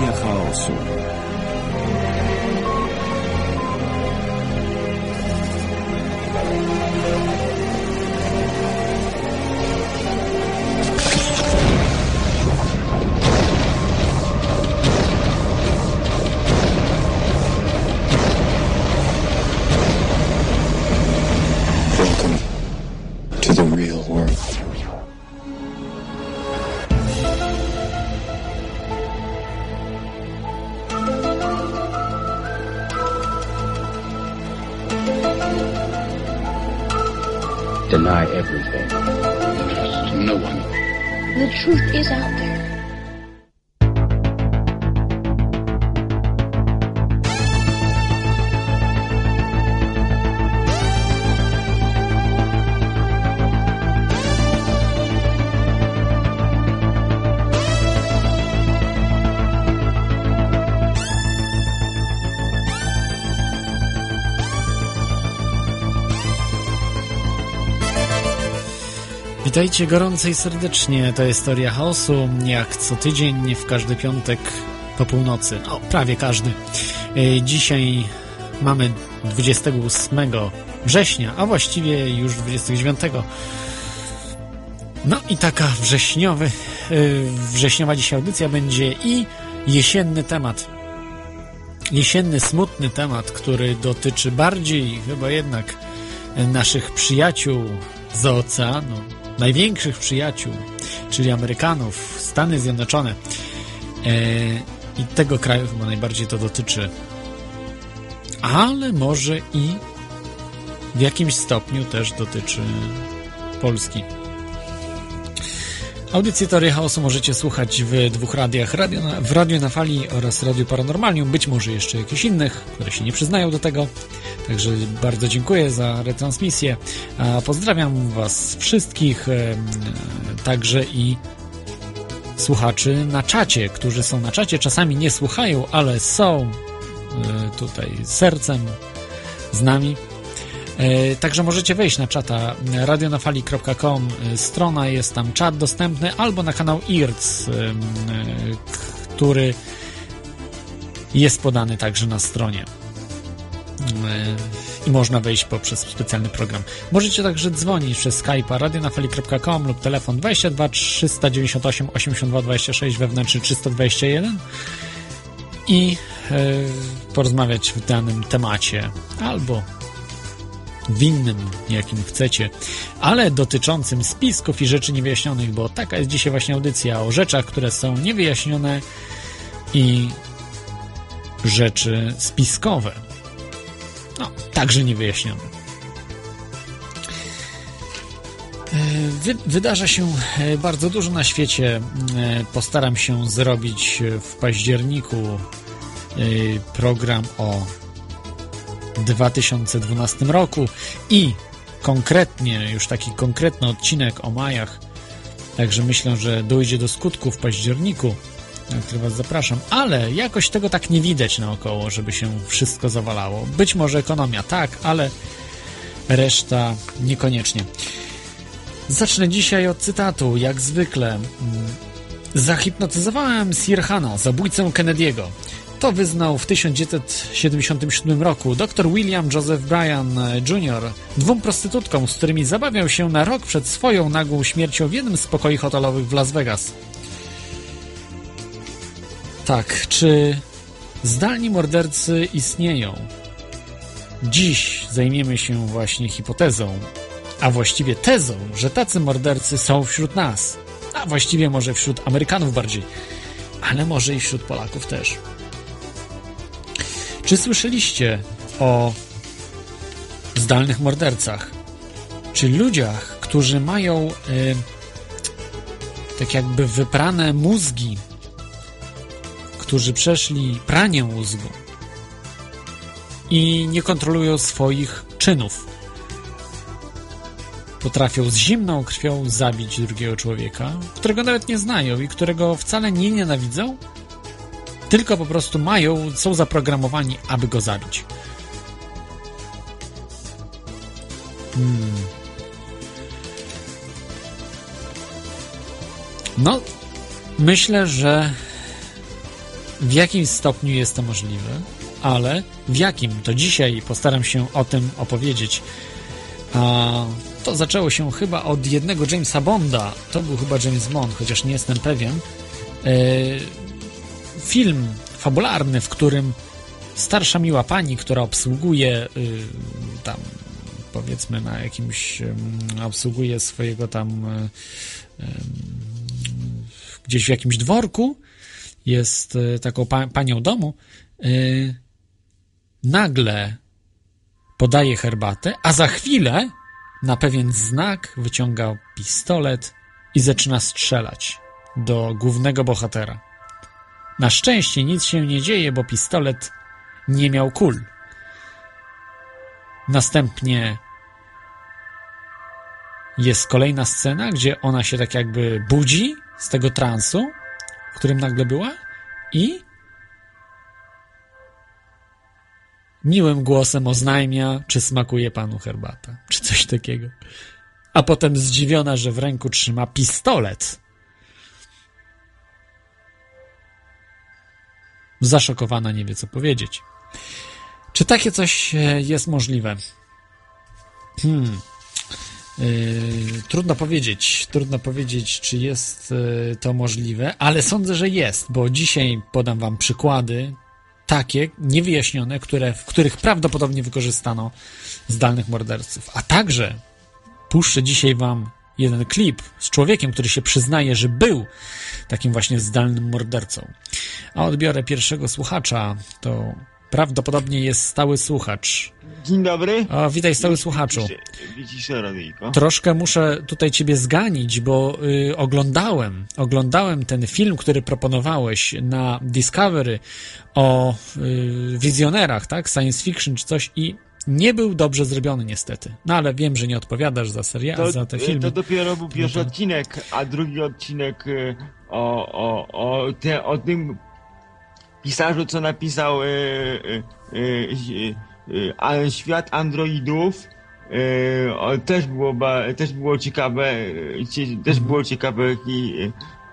Teoria chaosu. Welcome to the real world. Deny everything. Trust no one. The truth is out there. Witajcie gorąco i serdecznie, to jest Teoria Chaosu, jak co tydzień, w każdy piątek po północy, no prawie każdy. Dzisiaj mamy 28 września, a właściwie już 29. No i taka wrześniowa dzisiaj audycja będzie i jesienny temat. Jesienny, smutny temat, który dotyczy bardziej chyba jednak naszych przyjaciół z oceanu, największych przyjaciół, czyli Amerykanów, Stany Zjednoczone. I tego kraju chyba najbardziej to dotyczy. Ale może i w jakimś stopniu też dotyczy Polski. Audycję Teorii Chaosu możecie słuchać w dwóch radiach, w Radiu na Fali oraz Radiu Paranormalium, być może jeszcze jakichś innych, które się nie przyznają do tego. Także bardzo dziękuję za retransmisję. Pozdrawiam Was wszystkich, także i słuchaczy na czacie, którzy są na czacie. Czasami nie słuchają, ale są tutaj sercem z nami. Także możecie wejść na czata radionafali.com, strona, jest tam czat dostępny, albo na kanał IRC, który jest podany także na stronie i można wejść poprzez specjalny program. Możecie także dzwonić przez Skype'a radionafali.com lub telefon 22 398 82 26 wewnętrzny 321 i porozmawiać w danym temacie albo w innym, jakim chcecie, ale dotyczącym spisków i rzeczy niewyjaśnionych, bo taka jest dzisiaj właśnie audycja o rzeczach, które są niewyjaśnione i rzeczy spiskowe. No, także niewyjaśnione. Wydarza się bardzo dużo na świecie. Postaram się zrobić w październiku program o 2012 roku i konkretnie, już taki konkretny odcinek o Majach, także myślę, że dojdzie do skutku w październiku, na który Was zapraszam, ale jakoś tego tak nie widać naokoło, żeby się wszystko zawalało. Być może ekonomia tak, ale reszta niekoniecznie. Zacznę dzisiaj od cytatu, jak zwykle. Zahipnotyzowałem Sirhana, zabójcę Kennedy'ego. To wyznał w 1977 roku dr William Joseph Bryan Jr. dwóm prostytutkom, z którymi zabawiał się na rok przed swoją nagłą śmiercią w jednym z pokoi hotelowych w Las Vegas. Tak, czy zdalni mordercy istnieją? Dziś zajmiemy się właśnie hipotezą, a właściwie tezą, że tacy mordercy są wśród nas, a właściwie może wśród Amerykanów bardziej, ale może i wśród Polaków też. Czy słyszeliście o zdalnych mordercach? Czy ludziach, którzy mają tak jakby wyprane mózgi, którzy przeszli pranie mózgu i nie kontrolują swoich czynów? Potrafią z zimną krwią zabić drugiego człowieka, którego nawet nie znają i którego wcale nie nienawidzą, tylko po prostu są zaprogramowani, aby go zabić. No, myślę, że w jakim stopniu jest to możliwe, ale w jakim, to dzisiaj postaram się o tym opowiedzieć. A to zaczęło się chyba od jednego Jamesa Bonda, to był chyba James Bond, chociaż nie jestem pewien. Film fabularny, w którym starsza miła pani, która obsługuje tam, powiedzmy, na jakimś, obsługuje swojego tam gdzieś w jakimś dworku, jest taką panią domu, nagle podaje herbatę, a za chwilę na pewien znak wyciąga pistolet i zaczyna strzelać do głównego bohatera. Na szczęście nic się nie dzieje, bo pistolet nie miał kul. Następnie jest kolejna scena, gdzie ona się tak jakby budzi z tego transu, w którym nagle była, i miłym głosem oznajmia, czy smakuje panu herbata, czy coś takiego. A potem zdziwiona, że w ręku trzyma pistolet. Zaszokowana, nie wie co powiedzieć. Czy takie coś jest możliwe? Trudno powiedzieć, czy jest to możliwe, ale sądzę, że jest, bo dzisiaj podam wam przykłady takie, niewyjaśnione, w których prawdopodobnie wykorzystano zdalnych morderców. A także puszczę dzisiaj wam jeden klip z człowiekiem, który się przyznaje, że był takim właśnie zdalnym mordercą. A odbiorę pierwszego słuchacza. To prawdopodobnie jest stały słuchacz. Dzień dobry. O, witaj, stały słuchaczu. Wyciszę radyjko. Troszkę muszę tutaj ciebie zganić, bo oglądałem ten film, który proponowałeś na Discovery o wizjonerach, tak? Science fiction czy coś, i nie był dobrze zrobiony niestety. No ale wiem, że nie odpowiadasz za za te filmy. To dopiero był pierwszy odcinek, a drugi odcinek o tym pisarzu, co napisał Świat androidów. Też było ciekawe, i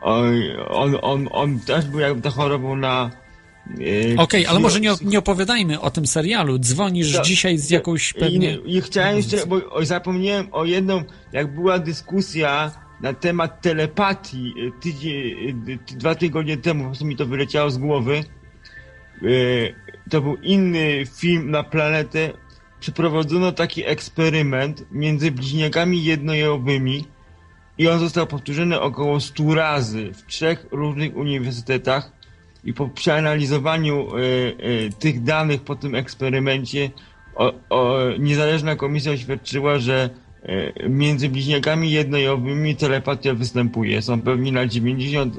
on też był jakby to chorował na... Okej, ale może nie opowiadajmy o tym serialu. Dzwonisz dzisiaj z jakąś pewnie... I chciałem jeszcze, bo zapomniałem o jedną, jak była dyskusja na temat telepatii 2 tygodnie temu, po prostu mi to wyleciało z głowy. To był inny film na planetę. Przeprowadzono taki eksperyment między bliźniakami jednojajowymi i on został powtórzony około 100 razy w 3 różnych uniwersytetach, i po przeanalizowaniu tych danych po tym eksperymencie niezależna komisja oświadczyła, że między bliźniakami jednojajowymi telepatia występuje. Są pewni na 95%.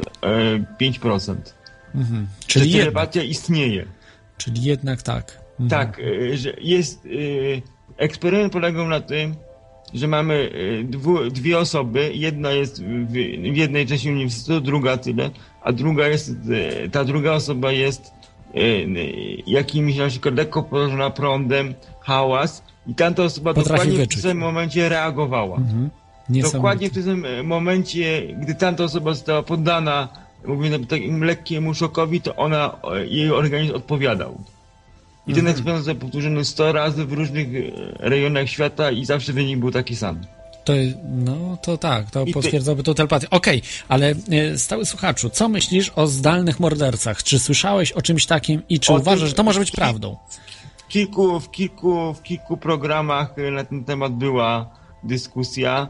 Czyli telepatia istnieje. Czyli jednak tak. Tak, że jest... Eksperyment polegał na tym, że mamy dwie osoby. Jedna jest w jednej części uniwersytetu, druga tyle, a ta druga osoba jest jakimś na przykład lekko porażona prądem, hałas, i tamta osoba dokładnie w tym momencie reagowała. Dokładnie w tym momencie, gdy tamta osoba została poddana, mówię, takim lekkiemu szokowi, to jej organizm odpowiadał. I ten eksperyment został powtórzony 100 razy w różnych rejonach świata i zawsze wynik był taki sam. To potwierdzałoby to telepatię. Okej, ale stały słuchaczu, co myślisz o zdalnych mordercach? Czy słyszałeś o czymś takim i czy uważasz, że to może być prawdą? W kilku programach na ten temat była dyskusja,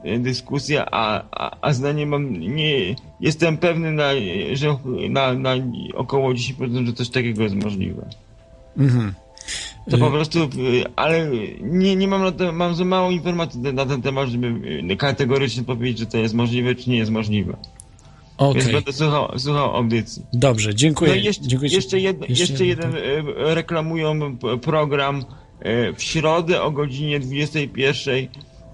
a zdanie mam, nie jestem pewny, że na około 10%, że coś takiego jest możliwe. To po prostu, ale nie mam za mało informacji na ten temat, żeby kategorycznie powiedzieć, że to jest możliwe, czy nie jest możliwe. Więc będę słuchał audycji. Dobrze, dziękuję. No jeszcze jeden reklamują program w środę o godzinie 21:00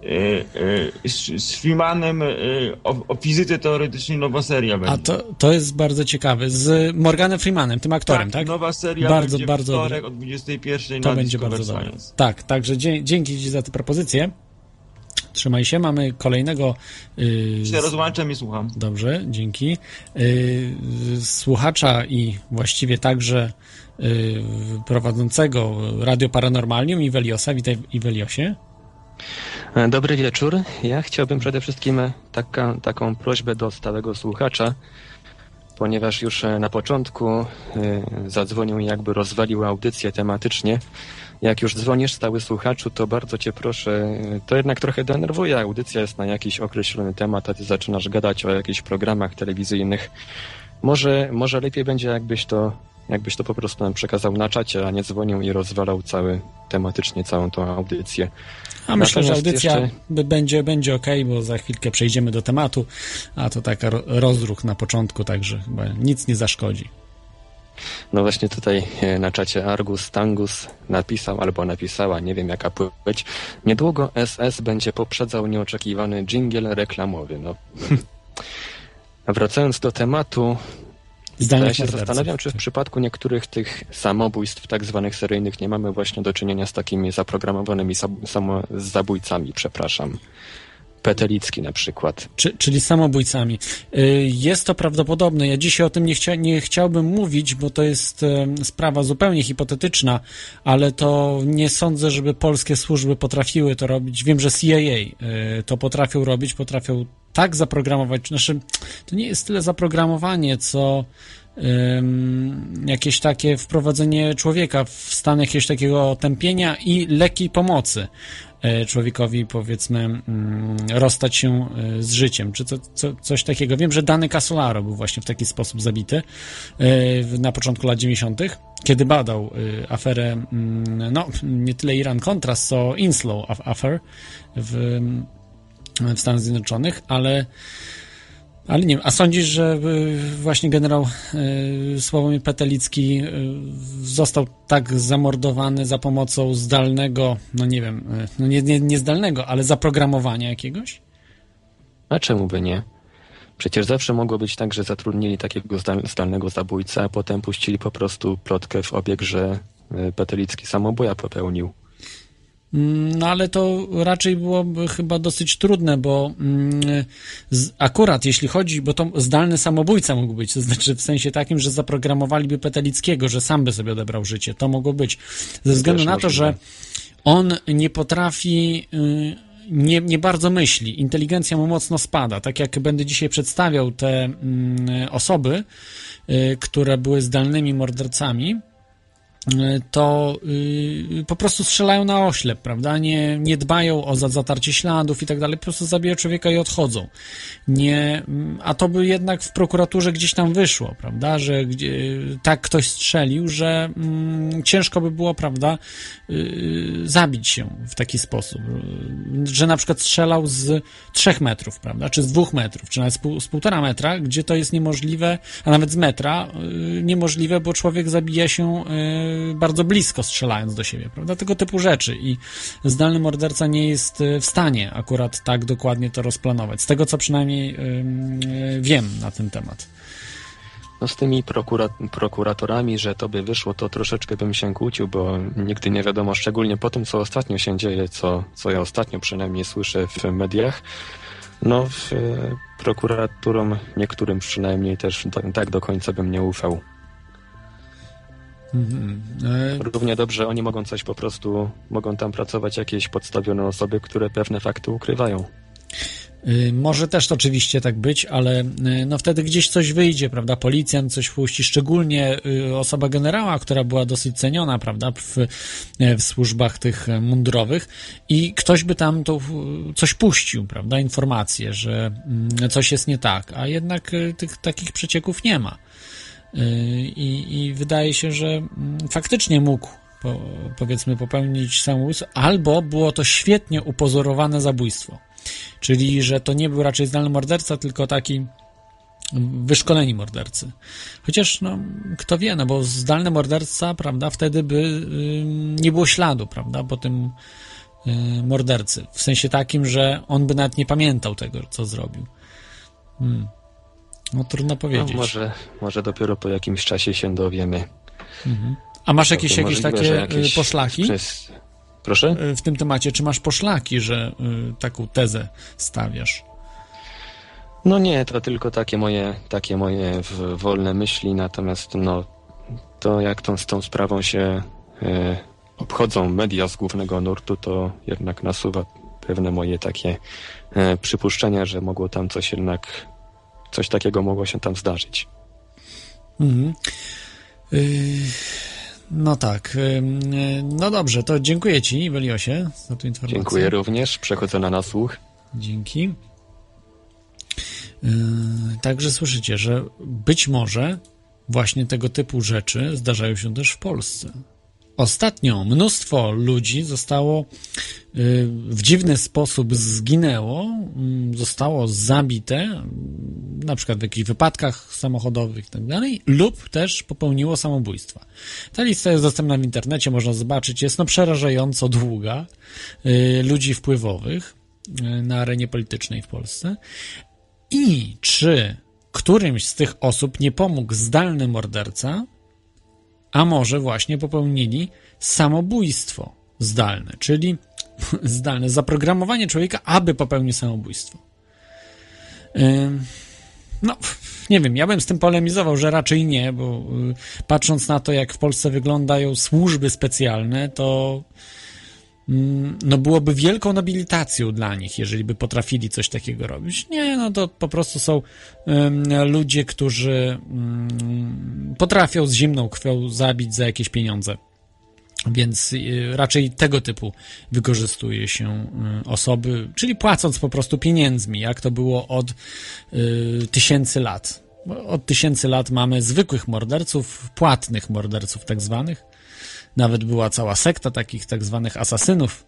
z Freemanem o fizyce teoretycznej, nowa seria będzie. A to jest bardzo ciekawe. Z Morganem Freemanem, tym aktorem, tak? Nowa seria bardzo, będzie bardzo wtorek o 21:00 to na będzie Discovery bardzo Science. dobre. Tak, także dzięki Ci za tę propozycję. Trzymaj się, mamy kolejnego... się rozłączam i słucham. Dobrze, dzięki. Słuchacza i właściwie także prowadzącego Radio Paranormalium, Iweliosa. Witaj, Iweliosie. Dobry wieczór. Ja chciałbym przede wszystkim taką prośbę do stałego słuchacza, ponieważ już na początku zadzwonił i jakby rozwalił audycję tematycznie. Jak już dzwonisz, stały słuchaczu, to bardzo cię proszę, to jednak trochę denerwuje. Audycja jest na jakiś określony temat, a ty zaczynasz gadać o jakichś programach telewizyjnych. Może lepiej będzie, jakbyś to po prostu nam przekazał na czacie, a nie dzwonił i rozwalał tematycznie całą tą audycję. A myślę, że audycja będzie okej, bo za chwilkę przejdziemy do tematu, a to taka rozruch na początku, także chyba nic nie zaszkodzi. No właśnie tutaj na czacie Argus Tangus napisał albo napisała, nie wiem jaka płeć, niedługo SS będzie poprzedzał nieoczekiwany dżingiel reklamowy. No. Wracając do tematu, ja się zastanawiam, czy w przypadku niektórych tych samobójstw tak zwanych seryjnych nie mamy właśnie do czynienia z takimi zaprogramowanymi zabójcami, Petelicki na przykład. Czyli samobójcami. Jest to prawdopodobne. Ja dzisiaj o tym nie chciałbym mówić, bo to jest sprawa zupełnie hipotetyczna, ale to nie sądzę, żeby polskie służby potrafiły to robić. Wiem, że CIA to potrafią robić, potrafią tak zaprogramować. Znaczy, to nie jest tyle zaprogramowanie, co jakieś takie wprowadzenie człowieka w stan jakiegoś takiego tępienia i lekkiej pomocy człowiekowi, powiedzmy, rozstać się z życiem, czy coś takiego. Wiem, że Danny Casolaro był właśnie w taki sposób zabity na początku lat 90., kiedy badał aferę, no, nie tyle Iran-Contras, co Inslow Affair w Stanach Zjednoczonych, ale nie wiem, a sądzisz, że właśnie generał Sławomir Petelicki został tak zamordowany za pomocą zdalnego, no nie wiem, no nie zdalnego, ale zaprogramowania jakiegoś? A czemu by nie? Przecież zawsze mogło być tak, że zatrudnili takiego zdalnego zabójcę, a potem puścili po prostu plotkę w obieg, że Petelicki samobuja popełnił. No ale to raczej byłoby chyba dosyć trudne, bo akurat jeśli chodzi, bo to zdalny samobójca mógł być, to znaczy w sensie takim, że zaprogramowaliby Petelickiego, że sam by sobie odebrał życie, to mogło być. Ze względu na to, że on nie potrafi, nie bardzo myśli, inteligencja mu mocno spada, tak jak będę dzisiaj przedstawiał te osoby, które były zdalnymi mordercami, to po prostu strzelają na oślep, prawda? Nie dbają o zatarcie śladów i tak dalej, po prostu zabijają człowieka i odchodzą. A to by jednak w prokuraturze gdzieś tam wyszło, prawda? Że tak ktoś strzelił, że ciężko by było, prawda, zabić się w taki sposób, że na przykład strzelał z 3 metrów, prawda? Czy z 2 metrów, czy nawet z 1,5 metra, gdzie to jest niemożliwe, a nawet z metra niemożliwe, bo człowiek zabija się bardzo blisko strzelając do siebie, prawda? Tego typu rzeczy i zdalny morderca nie jest w stanie akurat tak dokładnie to rozplanować. Z tego, co przynajmniej wiem na ten temat. No z tymi prokuratorami, że to by wyszło, to troszeczkę bym się kłócił, bo nigdy nie wiadomo, szczególnie po tym, co ostatnio się dzieje, co ja ostatnio przynajmniej słyszę w mediach. No prokuraturom, niektórym przynajmniej też tak do końca bym nie ufał. Równie dobrze oni mogą coś po prostu, mogą tam pracować jakieś podstawione osoby, które pewne fakty ukrywają. Może też oczywiście tak być, ale no wtedy gdzieś coś wyjdzie, prawda? Policjant coś puści, szczególnie osoba generała, która była dosyć ceniona, prawda? W służbach tych mundurowych i ktoś by tam to coś puścił, prawda? Informacje, że coś jest nie tak, a jednak tych takich przecieków nie ma. I wydaje się, że faktycznie mógł powiedzmy popełnić samobójstwo, albo było to świetnie upozorowane zabójstwo. Czyli, że to nie był raczej zdalny morderca, tylko taki wyszkoleni mordercy. Chociaż, no, kto wie, no bo zdalny morderca, prawda, wtedy by nie było śladu, prawda, po tym mordercy. W sensie takim, że on by nawet nie pamiętał tego, co zrobił. No, trudno powiedzieć. No, może dopiero po jakimś czasie się dowiemy. A masz jakieś takie poszlaki? Proszę? W tym temacie, czy masz poszlaki, że taką tezę stawiasz? No nie, to tylko takie moje wolne myśli, natomiast no to jak z tą sprawą się obchodzą media z głównego nurtu, to jednak nasuwa pewne moje takie przypuszczenia, że mogło tam coś takiego mogło się tam zdarzyć. Mhm. No tak. No dobrze, to dziękuję Ci, Weliosie, za tę informację. Dziękuję również. Przechodzę na nasłuch. Dzięki. Także słyszycie, że być może właśnie tego typu rzeczy zdarzają się też w Polsce. Ostatnio mnóstwo ludzi zostało w dziwny sposób zginęło, zostało zabite, na przykład w jakichś wypadkach samochodowych i tak dalej, lub też popełniło samobójstwa. Ta lista jest dostępna w internecie, można zobaczyć, jest przerażająco długa, ludzi wpływowych na arenie politycznej w Polsce. I czy którymś z tych osób nie pomógł zdalny morderca, a może właśnie popełnili samobójstwo zdalne, czyli zdalne zaprogramowanie człowieka, aby popełnił samobójstwo. No, nie wiem, ja bym z tym polemizował, że raczej nie, bo patrząc na to, jak w Polsce wyglądają służby specjalne, to no byłoby wielką nobilitacją dla nich, jeżeli by potrafili coś takiego robić. Nie, no to po prostu są ludzie, którzy potrafią z zimną krwią zabić za jakieś pieniądze. Więc raczej tego typu wykorzystuje się osoby, czyli płacąc po prostu pieniędzmi, jak to było od tysięcy lat. Od tysięcy lat mamy zwykłych morderców, płatnych morderców tak zwanych. Nawet była cała sekta takich tak zwanych asasynów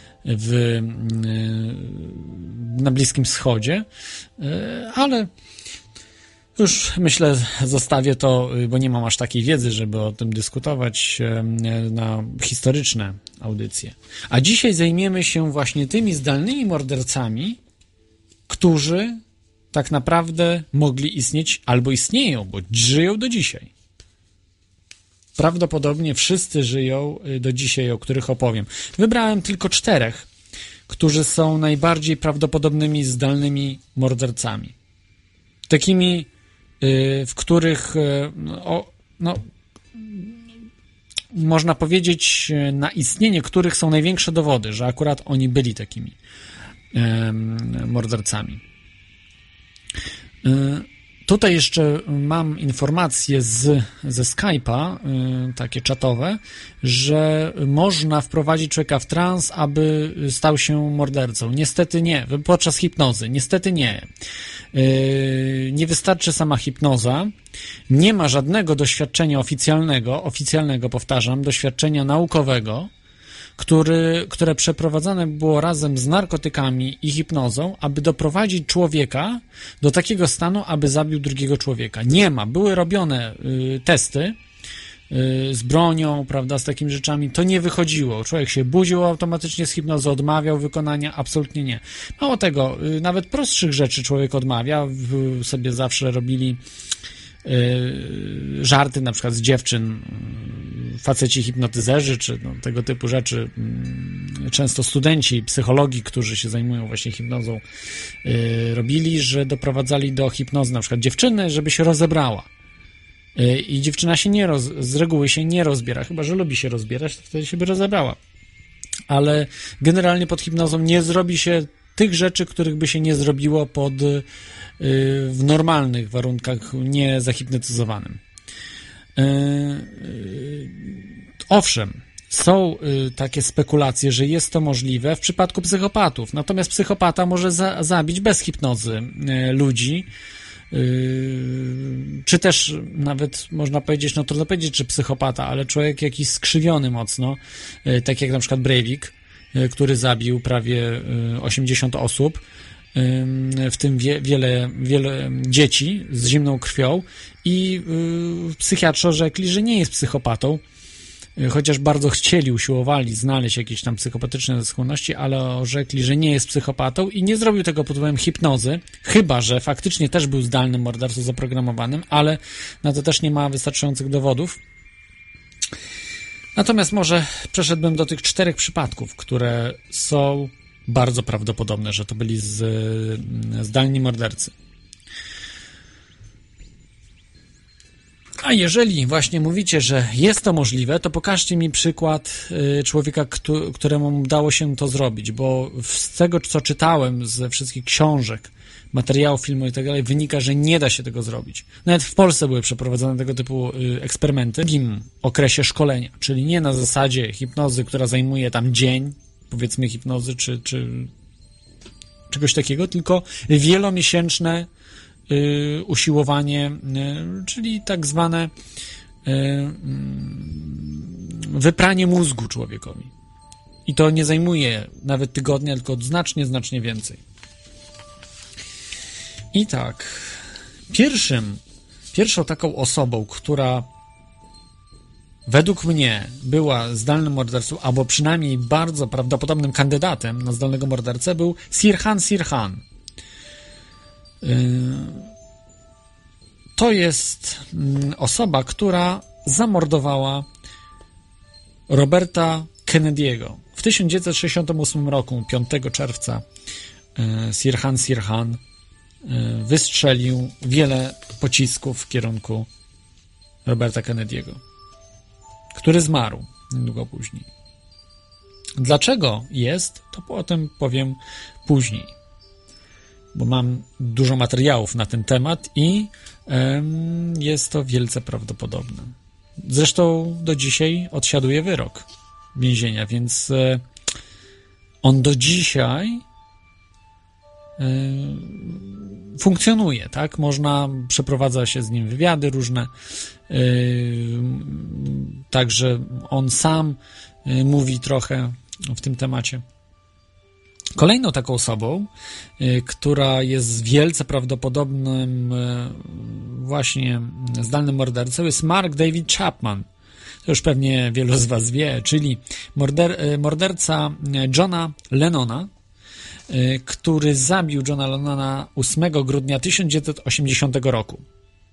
na Bliskim Wschodzie, ale już myślę, zostawię to, bo nie mam aż takiej wiedzy, żeby o tym dyskutować, na historyczne audycje. A dzisiaj zajmiemy się właśnie tymi zdalnymi mordercami, którzy tak naprawdę mogli istnieć albo istnieją, bo żyją do dzisiaj. Prawdopodobnie wszyscy żyją do dzisiaj, o których opowiem. Wybrałem tylko 4, którzy są najbardziej prawdopodobnymi zdalnymi mordercami. Takimi, w których można powiedzieć, na istnienie których są największe dowody, że akurat oni byli takimi mordercami. Tutaj jeszcze mam informacje ze Skype'a, takie czatowe, że można wprowadzić człowieka w trans, aby stał się mordercą. Niestety nie. Podczas hipnozy. Niestety nie. Nie wystarczy sama hipnoza. Nie ma żadnego doświadczenia oficjalnego powtarzam, doświadczenia naukowego, które przeprowadzane było razem z narkotykami i hipnozą, aby doprowadzić człowieka do takiego stanu, aby zabił drugiego człowieka. Nie ma. Były robione testy z bronią, prawda, z takimi rzeczami. To nie wychodziło. Człowiek się budził automatycznie z hipnozy, odmawiał wykonania. Absolutnie nie. Mało tego, nawet prostszych rzeczy człowiek odmawia. Sobie zawsze robili żarty na przykład z dziewczyn, faceci hipnotyzerzy, czy tego typu rzeczy. Często studenci psychologii, którzy się zajmują właśnie hipnozą, robili, że doprowadzali do hipnozy na przykład dziewczyny, żeby się rozebrała. I dziewczyna się z reguły się nie rozbiera, chyba że lubi się rozbierać, to wtedy się by rozebrała. Ale generalnie pod hipnozą nie zrobi się tych rzeczy, których by się nie zrobiło w normalnych warunkach, nie zahipnotyzowanym. Owszem, są takie spekulacje, że jest to możliwe w przypadku psychopatów, natomiast psychopata może zabić bez hipnozy ludzi, czy też nawet można powiedzieć, no trudno powiedzieć, czy psychopata, ale człowiek jakiś skrzywiony mocno, tak jak na przykład Breivik, który zabił prawie 80 osób, w tym wiele dzieci z zimną krwią, i psychiatrzy orzekli, że nie jest psychopatą, chociaż bardzo chcieli, usiłowali znaleźć jakieś tam psychopatyczne skłonności, ale orzekli, że nie jest psychopatą i nie zrobił tego pod wpływem hipnozy, chyba że faktycznie też był zdalnym mordercą zaprogramowanym, ale na to też nie ma wystarczających dowodów. Natomiast może przeszedłbym do tych 4 przypadków, które są bardzo prawdopodobne, że to byli zdalni mordercy. A jeżeli właśnie mówicie, że jest to możliwe, to pokażcie mi przykład człowieka, któremu udało się to zrobić, bo z tego, co czytałem ze wszystkich książek, materiałów, filmów i tak dalej, wynika, że nie da się tego zrobić. Nawet w Polsce były przeprowadzone tego typu eksperymenty w drugim okresie szkolenia, czyli nie na zasadzie hipnozy, która zajmuje tam dzień, powiedzmy hipnozy, czy czegoś takiego, tylko wielomiesięczne usiłowanie, czyli tak zwane wypranie mózgu człowiekowi. I to nie zajmuje nawet tygodnia, tylko znacznie więcej. I tak, pierwszą taką osobą, która według mnie była zdalnym mordercą, albo przynajmniej bardzo prawdopodobnym kandydatem na zdalnego mordercę, był Sirhan Sirhan. To jest osoba, która zamordowała Roberta Kennedy'ego. W 1968 roku, 5 czerwca, Sirhan Sirhan wystrzelił wiele pocisków w kierunku Roberta Kennedy'ego, który zmarł niedługo później. Dlaczego jest, to o tym powiem później, bo mam dużo materiałów na ten temat i jest to wielce prawdopodobne. Zresztą do dzisiaj odsiaduje wyrok więzienia, więc on do dzisiaj funkcjonuje, tak? Przeprowadza się z nim wywiady różne, także on sam mówi trochę w tym temacie. Kolejną taką osobą, która jest wielce prawdopodobnym właśnie zdalnym mordercą, jest Mark David Chapman. To już pewnie wielu z was wie, czyli morderca Johna Lennona, który zabił Johna Lennona 8 grudnia 1980 roku.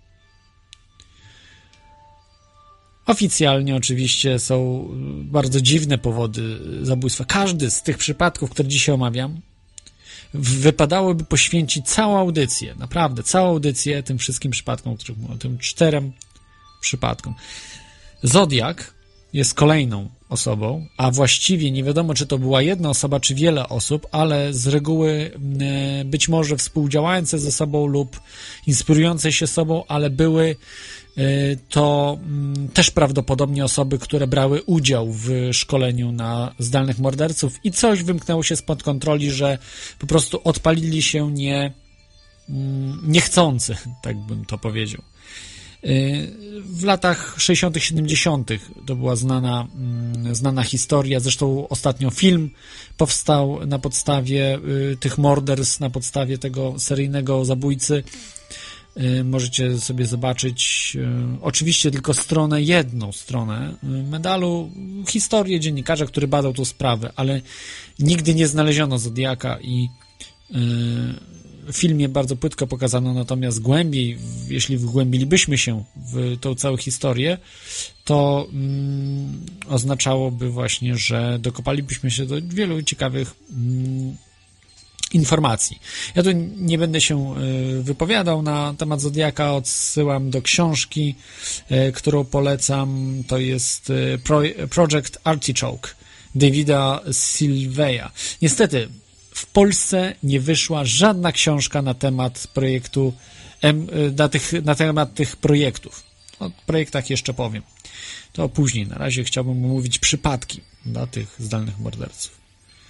Oficjalnie oczywiście są bardzo dziwne powody zabójstwa. Każdy z tych przypadków, które dzisiaj omawiam, wypadałoby poświęcić całą audycję, naprawdę całą audycję tym wszystkim przypadkom, o których mówię, tym 4 przypadkom. Zodiak jest kolejną osobą, a właściwie nie wiadomo, czy to była jedna osoba, czy wiele osób, ale z reguły być może współdziałające ze sobą lub inspirujące się sobą, ale były to też prawdopodobnie osoby, które brały udział w szkoleniu na zdalnych morderców i coś wymknęło się spod kontroli, że po prostu odpalili się niechcący, tak bym to powiedział. W latach 60., 70. to była znana historia, zresztą ostatnio film powstał na podstawie tych morderstw, na podstawie tego seryjnego zabójcy. Możecie sobie zobaczyć oczywiście tylko jedną stronę medalu, historię dziennikarza, który badał tą sprawę, ale nigdy nie znaleziono Zodiaka i w filmie bardzo płytko pokazano, natomiast głębiej, jeśli wgłębilibyśmy się w tą całą historię, to oznaczałoby właśnie, że dokopalibyśmy się do wielu ciekawych informacji. Ja tu nie będę się wypowiadał na temat Zodiaka, odsyłam do książki, którą polecam, to jest Project Artichoke Davida Silveya. Niestety w Polsce nie wyszła żadna książka na temat projektu, na temat tych projektów. O projektach jeszcze powiem. To później. Na razie chciałbym omówić przypadki dla tych zdalnych morderców.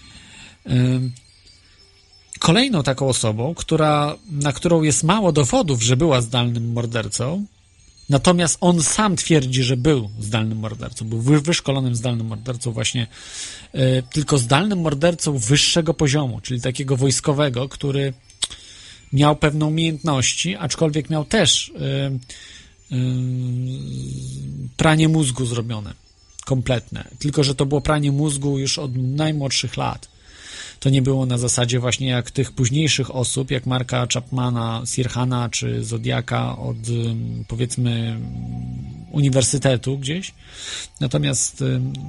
Kolejną taką osobą, na którą jest mało dowodów, że była zdalnym mordercą, natomiast on sam twierdzi, że był zdalnym mordercą, był wyszkolonym zdalnym mordercą właśnie, tylko zdalnym mordercą wyższego poziomu, czyli takiego wojskowego, który miał pewne umiejętności, aczkolwiek miał też pranie mózgu zrobione, kompletne, tylko że to było pranie mózgu już od najmłodszych lat. To nie było na zasadzie właśnie jak tych późniejszych osób, jak Marka Chapmana, Sirhana czy Zodiaka od powiedzmy uniwersytetu gdzieś. Natomiast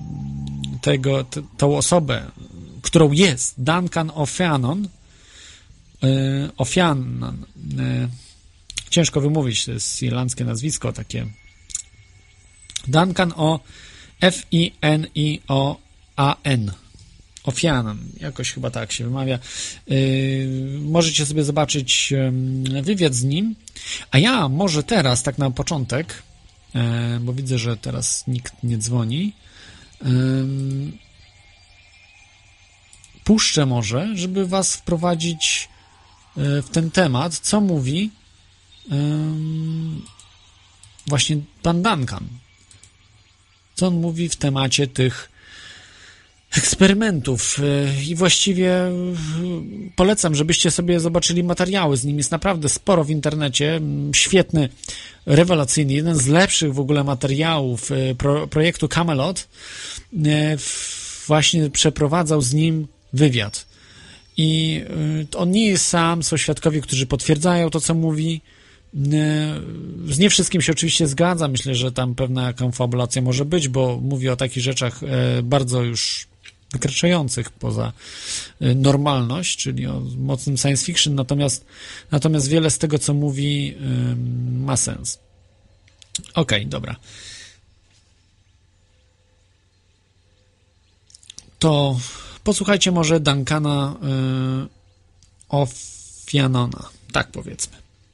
tą osobę, którą jest Duncan O'Ffianan, ciężko wymówić, to jest irlandzkie nazwisko takie. Duncan F-I-N-I-O-A-N. O'Ffianan, jakoś chyba tak się wymawia. Możecie sobie zobaczyć wywiad z nim. A ja może teraz, tak na początek, bo widzę, że teraz nikt nie dzwoni, puszczę może, żeby was wprowadzić w ten temat, co mówi właśnie pan Duncan. Co on mówi w temacie tych eksperymentów i właściwie polecam, żebyście sobie zobaczyli materiały. Z nim jest naprawdę sporo w internecie. Świetny, rewelacyjny, jeden z lepszych w ogóle materiałów projektu Camelot. Właśnie przeprowadzał z nim wywiad. I on nie jest sam, są świadkowie, którzy potwierdzają to, co mówi. Z nie wszystkim się oczywiście zgadza. Myślę, że tam pewna konfabulacja może być, bo mówi o takich rzeczach bardzo już wykraczających poza normalność, czyli o mocnym science fiction, natomiast wiele z tego, co mówi, ma sens. Okej, dobra. To posłuchajcie może Duncana O'Ffianana. Tak powiedzmy.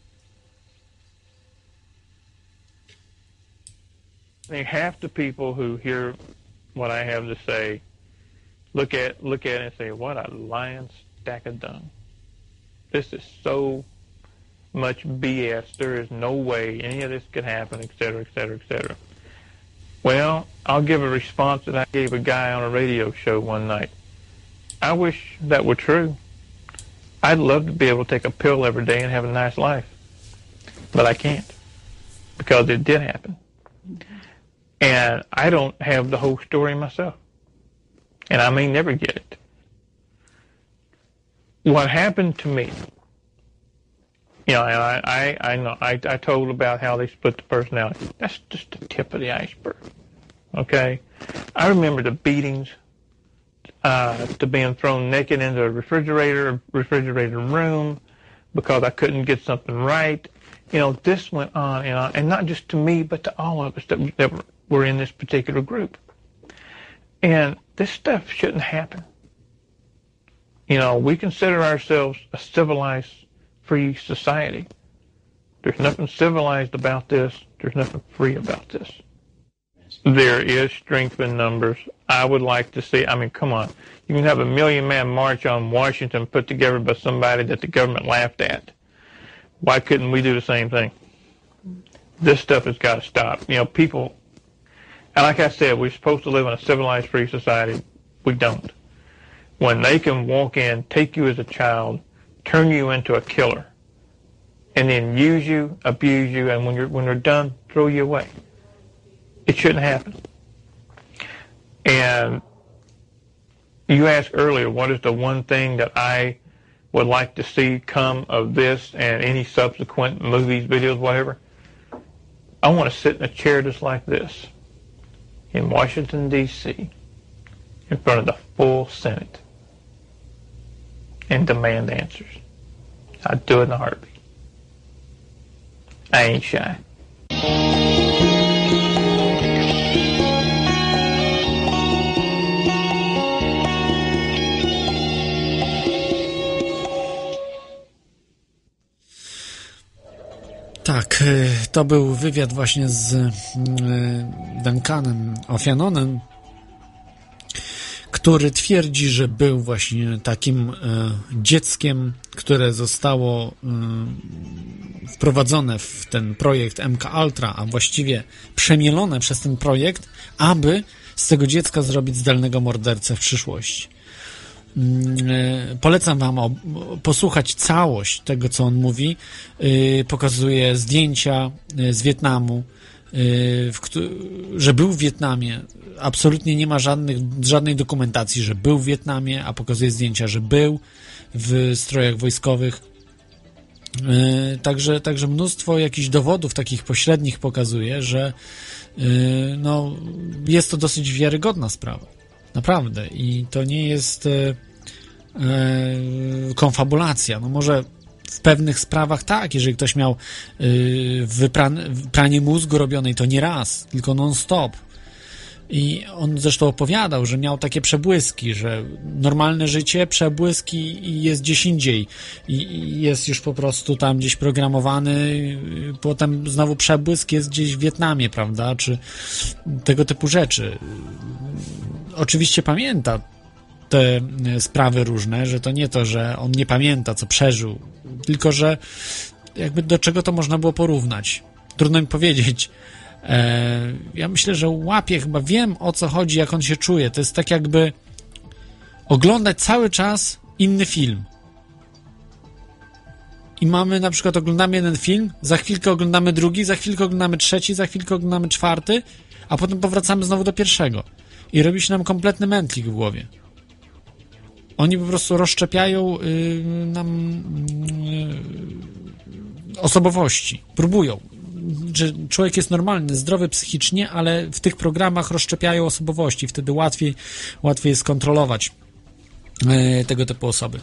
I think half the people who hear what I have to say look at it and say, what a lying stack of dung. This is so much BS. There is no way any of this could happen, et cetera, et cetera, et cetera. Well, I'll give a response that I gave a guy on a radio show one night. I wish that were true. I'd love to be able to take a pill every day and have a nice life. But I can't, because it did happen. And I don't have the whole story myself. And I may never get it. What happened to me, you know, and I know, I told about how they split the personality. That's just the tip of the iceberg. Okay? I remember the beatings, to being thrown naked into a refrigerator room because I couldn't get something right. You know, this went on, and not just to me, but to all of us that were in this particular group. And this stuff shouldn't happen. You know, we consider ourselves a civilized, free society. There's nothing civilized about this. There's nothing free about this. There is strength in numbers. I would like to see, I mean, come on. You can have a 1 million-man march on Washington put together by somebody that the government laughed at. Why couldn't we do the same thing? This stuff has got to stop. You know, people, and like I said, we're supposed to live in a civilized, free society. We don't. When they can walk in, take you as a child, turn you into a killer, and then use you, abuse you, and when they're done, throw you away. It shouldn't happen. And you asked earlier, what is the one thing that I would like to see come of this and any subsequent movies, videos, whatever? I want to sit in a chair just like this in Washington, D.C., in front of the full Senate and demand answers. I'd do it in a heartbeat. I ain't shy. Tak, to był wywiad właśnie z Duncanem O'Ffiananem, który twierdzi, że był właśnie takim dzieckiem, które zostało wprowadzone w ten projekt MKUltra, a właściwie przemielone przez ten projekt, aby z tego dziecka zrobić zdalnego mordercę w przyszłości. Polecam wam posłuchać całość tego, co on mówi. Pokazuje zdjęcia z Wietnamu, że był w Wietnamie. Absolutnie nie ma żadnej dokumentacji, że był w Wietnamie, a pokazuje zdjęcia, że był w strojach wojskowych. Także mnóstwo jakichś dowodów takich pośrednich pokazuje, że no, jest to dosyć wiarygodna sprawa. Naprawdę. I to nie jest konfabulacja. No może w pewnych sprawach tak, jeżeli ktoś miał pranie mózgu robionej, to nie raz, tylko non-stop. I on zresztą opowiadał, że miał takie przebłyski, że normalne życie, przebłyski i jest gdzieś indziej. I jest już po prostu tam gdzieś programowany, potem znowu przebłysk jest gdzieś w Wietnamie, prawda? Czy tego typu rzeczy. Oczywiście pamięta te sprawy różne, że to nie to, że on nie pamięta, co przeżył, tylko że jakby do czego to można było porównać. Trudno mi powiedzieć. Ja myślę, że łapie, chyba wiem, o co chodzi, jak on się czuje. To jest tak jakby oglądać cały czas inny film. I mamy na przykład, oglądamy jeden film, za chwilkę oglądamy drugi, za chwilkę oglądamy trzeci, za chwilkę oglądamy czwarty, a potem powracamy znowu do pierwszego. I robi się nam kompletny mętlik w głowie. Oni po prostu rozszczepiają nam osobowości. Próbują. Że człowiek jest normalny, zdrowy psychicznie, ale w tych programach rozszczepiają osobowości. Wtedy łatwiej jest kontrolować tego typu osoby.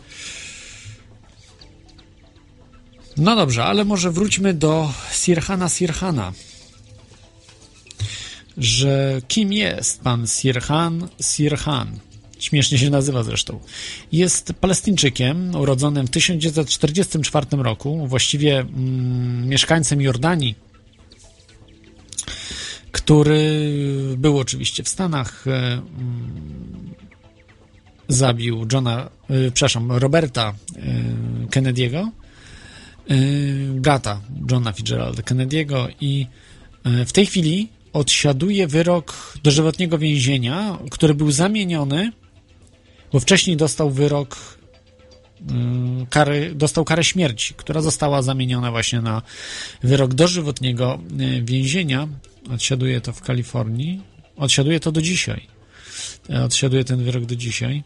No dobrze, ale może wróćmy do Sirhana. Że kim jest pan Sirhan? Śmiesznie się nazywa zresztą. Jest Palestyńczykiem, urodzonym w 1944 roku, właściwie mieszkańcem Jordanii, który był oczywiście w Stanach, zabił Roberta Kennedy'ego, brata Johna Fitzgeralda Kennedy'ego, i w tej chwili odsiaduje wyrok dożywotniego więzienia, który był zamieniony, bo wcześniej dostał wyrok, dostał karę śmierci, która została zamieniona właśnie na wyrok dożywotniego więzienia. Odsiaduje to w Kalifornii. Odsiaduje to do dzisiaj. Odsiaduje ten wyrok do dzisiaj.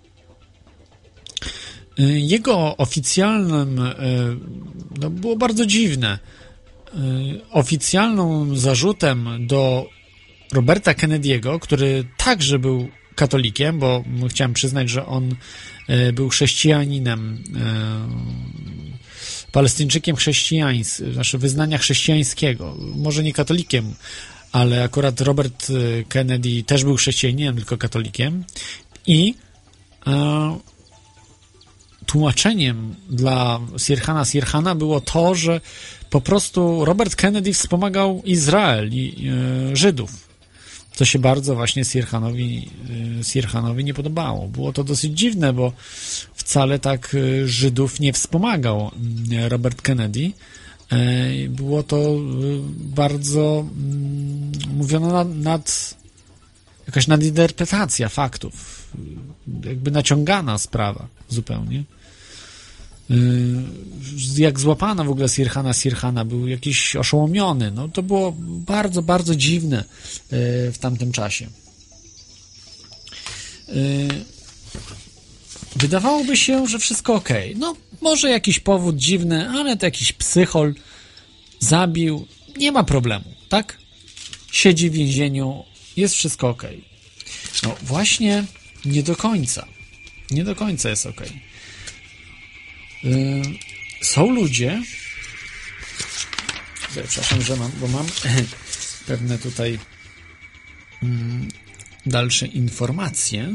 Jego oficjalnym, no było bardzo dziwne, oficjalnym zarzutem do Roberta Kennedy'ego, który także był katolikiem, bo chciałem przyznać, że on był chrześcijaninem, Palestyńczykiem chrześcijańskim, znaczy wyznania chrześcijańskiego, może nie katolikiem, ale akurat Robert Kennedy też był chrześcijaninem, tylko katolikiem, i tłumaczeniem dla Sirhana było to, że po prostu Robert Kennedy wspomagał Izrael i Żydów, co się bardzo właśnie Sirhanowi nie podobało. Było to dosyć dziwne, bo wcale tak Żydów nie wspomagał Robert Kennedy. Było to bardzo mówiono jakaś nadinterpretacja faktów, jakby naciągana sprawa zupełnie. Jak złapano w ogóle Sirhana, był jakiś oszołomiony. No to było bardzo, bardzo dziwne w tamtym czasie. Wydawałoby się, że wszystko okej. No, może jakiś powód dziwny, ale to jakiś psychol zabił. Nie ma problemu, tak? Siedzi w więzieniu, jest wszystko okej. No właśnie nie do końca. Nie do końca jest okej. Są ludzie, przepraszam, że mam pewne tutaj dalsze informacje.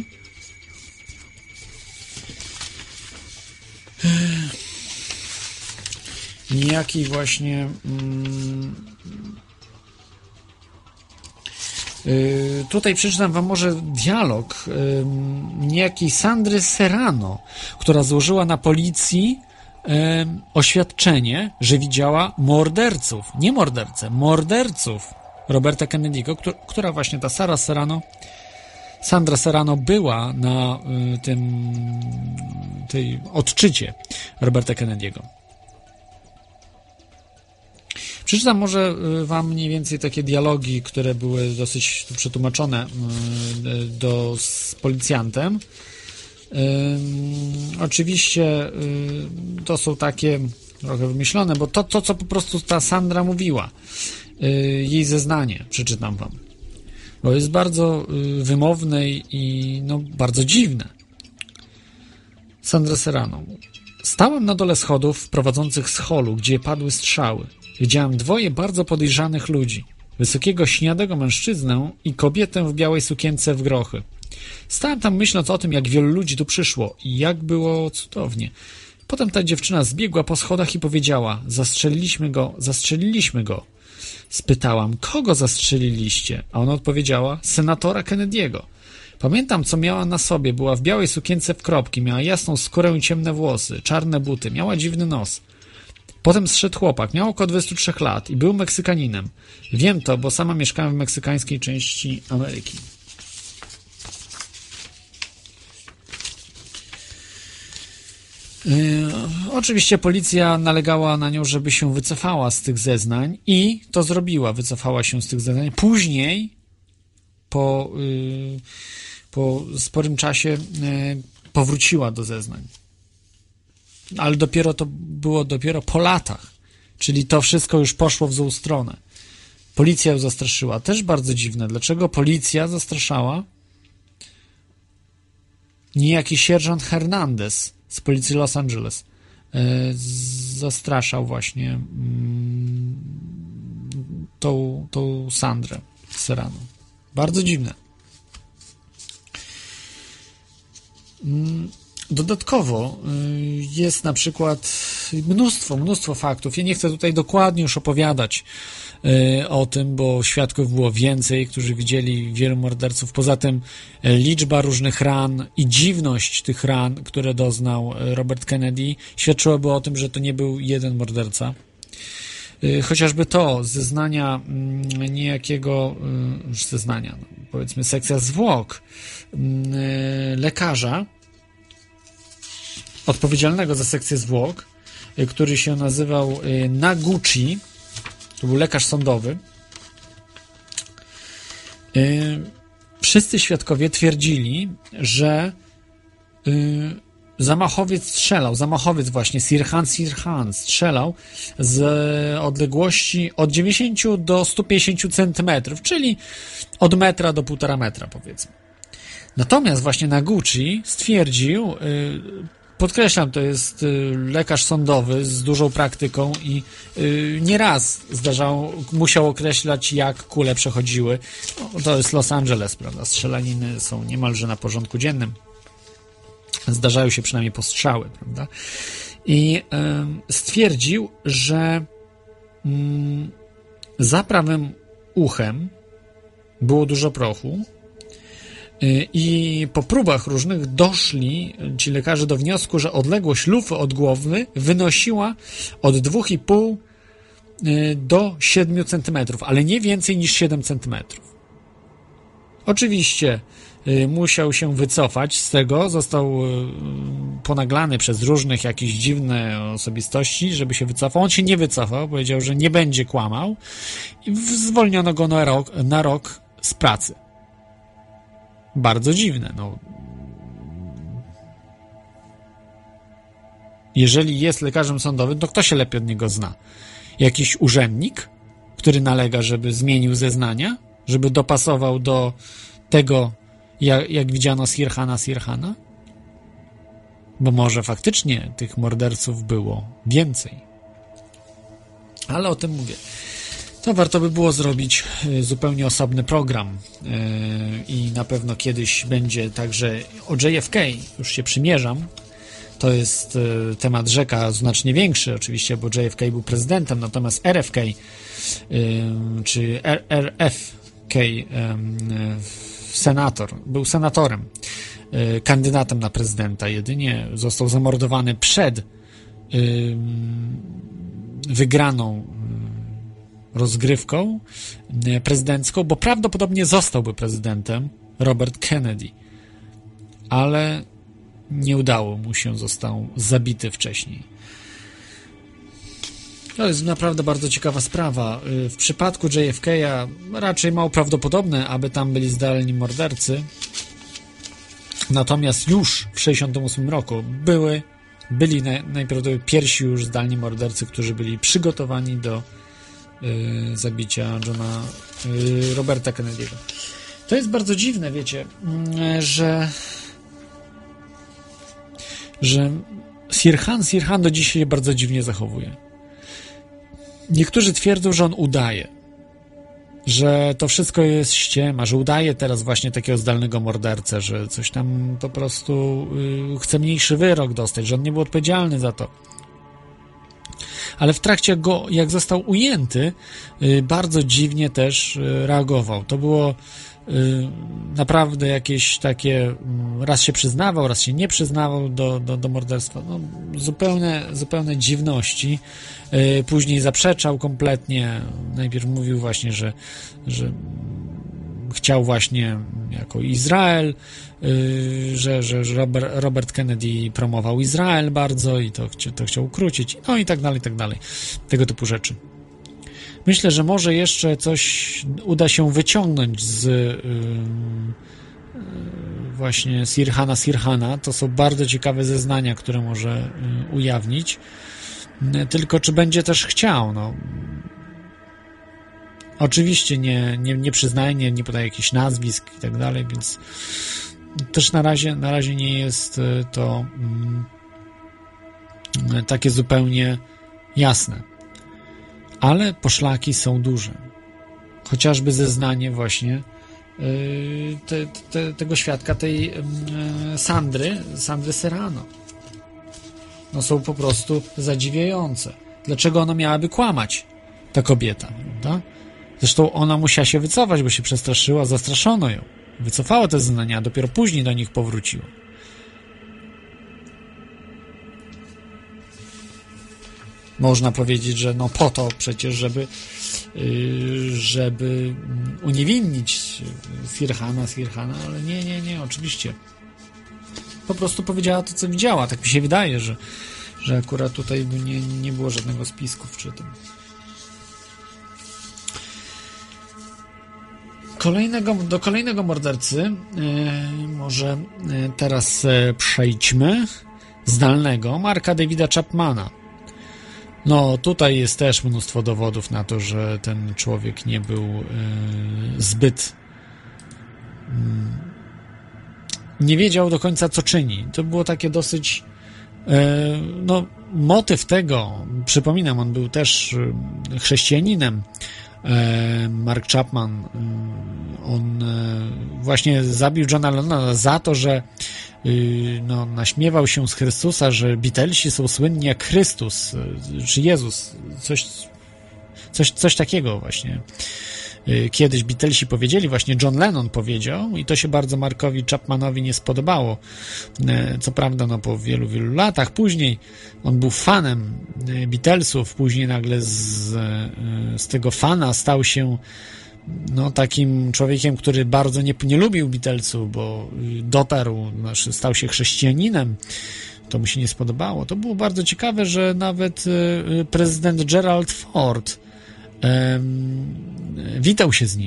Niejaki właśnie tutaj przeczytam wam może dialog niejakiej Sandry Serrano, która złożyła na policji oświadczenie, że widziała morderców, nie mordercę, morderców Roberta Kennedy'ego, która właśnie ta Sandra Serrano była na tej odczycie Roberta Kennedy'ego. Przeczytam może wam mniej więcej takie dialogi, które były dosyć przetłumaczone z policjantem. Oczywiście to są takie trochę wymyślone, bo to co po prostu ta Sandra mówiła, jej zeznanie, przeczytam wam, bo jest bardzo wymowne i no, bardzo dziwne. Sandra Serrano. Stałem na dole schodów prowadzących z holu, gdzie padły strzały. Widziałem dwoje bardzo podejrzanych ludzi. Wysokiego, śniadego mężczyznę i kobietę w białej sukience w grochy. Stałem tam myśląc o tym, jak wielu ludzi tu przyszło i jak było cudownie. Potem ta dziewczyna zbiegła po schodach i powiedziała: zastrzeliliśmy go. Spytałam: kogo zastrzeliliście? A ona odpowiedziała: senatora Kennedy'ego. Pamiętam, co miała na sobie. Była w białej sukience w kropki, miała jasną skórę i ciemne włosy, czarne buty, miała dziwny nos. Potem zszedł chłopak, miał około 23 lat i był Meksykaninem. Wiem to, bo sama mieszkałem w meksykańskiej części Ameryki. Oczywiście policja nalegała na nią, żeby się wycofała z tych zeznań i to zrobiła, wycofała się z tych zeznań. Później, po sporym czasie, powróciła do zeznań. Ale to było dopiero po latach, czyli to wszystko już poszło w złą stronę. Policja ją zastraszyła. Też bardzo dziwne. Dlaczego policja zastraszała? Niejaki sierżant Hernandez z policji Los Angeles zastraszał właśnie tą Sandrę Serrano. Bardzo dziwne. Dodatkowo jest na przykład mnóstwo faktów. Ja nie chcę tutaj dokładnie już opowiadać o tym, bo świadków było więcej, którzy widzieli wielu morderców. Poza tym liczba różnych ran i dziwność tych ran, które doznał Robert Kennedy, świadczyłoby o tym, że to nie był jeden morderca. Chociażby to zeznania niejakiego, powiedzmy sekcja zwłok lekarza odpowiedzialnego za sekcję zwłok, który się nazywał Naguchi, to był lekarz sądowy. Wszyscy świadkowie twierdzili, że zamachowiec właśnie, Sirhan strzelał z odległości od 90 do 150 centymetrów, czyli od metra do 1,5 metra, powiedzmy. Natomiast właśnie Naguchi stwierdził, podkreślam, to jest lekarz sądowy z dużą praktyką i nieraz musiał określać, jak kule przechodziły. No, to jest Los Angeles, prawda? Strzelaniny są niemalże na porządku dziennym. Zdarzają się przynajmniej postrzały, prawda? I stwierdził, że za prawym uchem było dużo prochu i po próbach różnych doszli ci lekarze do wniosku, że odległość lufy od głowy wynosiła od 2,5 do 7 cm, ale nie więcej niż 7 cm. Oczywiście musiał się wycofać z tego, został ponaglany przez różnych jakieś dziwne osobistości, żeby się wycofał. On się nie wycofał, powiedział, że nie będzie kłamał i zwolniono go na rok z pracy. Bardzo dziwne. No. Jeżeli jest lekarzem sądowym, to kto się lepiej od niego zna? Jakiś urzędnik, który nalega, żeby zmienił zeznania, żeby dopasował do tego, jak widziano Sirhana? Bo może faktycznie tych morderców było więcej. Ale o tym mówię. To warto by było zrobić zupełnie osobny program i na pewno kiedyś będzie także o JFK, już się przymierzam. To jest temat rzeka znacznie większy oczywiście, bo JFK był prezydentem, natomiast RFK czy RFK był senatorem, kandydatem na prezydenta jedynie, został zamordowany przed wygraną rozgrywką prezydencką, bo prawdopodobnie zostałby prezydentem Robert Kennedy, ale nie udało mu się, został zabity wcześniej. To jest naprawdę bardzo ciekawa sprawa. W przypadku JFK'a raczej mało prawdopodobne, aby tam byli zdalni mordercy. Natomiast już w 1968 roku były byli najprawdopodobniej pierwsi już zdalni mordercy, którzy byli przygotowani do zabicia Roberta Kennedy'ego. To jest bardzo dziwne, wiecie, że Sirhan do dzisiaj się bardzo dziwnie zachowuje. Niektórzy twierdzą, że on udaje, że to wszystko jest ściema, że udaje teraz właśnie takiego zdalnego mordercę, że coś tam po prostu chce mniejszy wyrok dostać, że on nie był odpowiedzialny za to. Ale w trakcie go, jak został ujęty, bardzo dziwnie też reagował. To było naprawdę jakieś takie, raz się przyznawał, raz się nie przyznawał do morderstwa. No, zupełne dziwności. Później zaprzeczał kompletnie. Najpierw mówił właśnie, że chciał właśnie jako Izrael, że Robert Kennedy promował Izrael bardzo i to chciał ukrócić, no i tak dalej, tego typu rzeczy. Myślę, że może jeszcze coś uda się wyciągnąć z właśnie Sirhana. To są bardzo ciekawe zeznania, które może ujawnić. Tylko czy będzie też chciał, no. Oczywiście nie przyznaje, nie podaje jakichś nazwisk i tak dalej, więc też na razie nie jest to takie zupełnie jasne. Ale poszlaki są duże. Chociażby zeznanie właśnie tego świadka, tej Sandry Serrano. No są po prostu zadziwiające. Dlaczego ona miałaby kłamać, ta kobieta, prawda? Zresztą ona musiała się wycofać, bo się przestraszyła, zastraszono ją. Wycofała te zeznania, a dopiero później do nich powróciła. Można powiedzieć, że no po to przecież, żeby uniewinnić Sirhana, ale nie, oczywiście. Po prostu powiedziała to, co widziała. Tak mi się wydaje, że akurat tutaj nie było żadnego spisku przy tym. Do kolejnego mordercy może teraz przejdźmy. Zdalnego Marka Davida Chapmana. No, tutaj jest też mnóstwo dowodów na to, że ten człowiek nie był zbyt... nie wiedział do końca, co czyni. To było takie dosyć... no, motyw tego, przypominam, on był też chrześcijaninem. Mark Chapman, on właśnie zabił Johna Lennona za to, że no, naśmiewał się z Chrystusa, że Beatlesi są słynni jak Chrystus, czy Jezus, coś takiego właśnie. Kiedyś Beatlesi powiedzieli, właśnie John Lennon powiedział i to się bardzo Markowi Chapmanowi nie spodobało. Co prawda, no po wielu latach później on był fanem Beatlesów, później nagle z tego fana stał się no takim człowiekiem, który bardzo nie lubił Beatlesów, bo stał się chrześcijaninem. To mu się nie spodobało. To było bardzo ciekawe, że nawet prezydent Gerald Ford witał się z nim.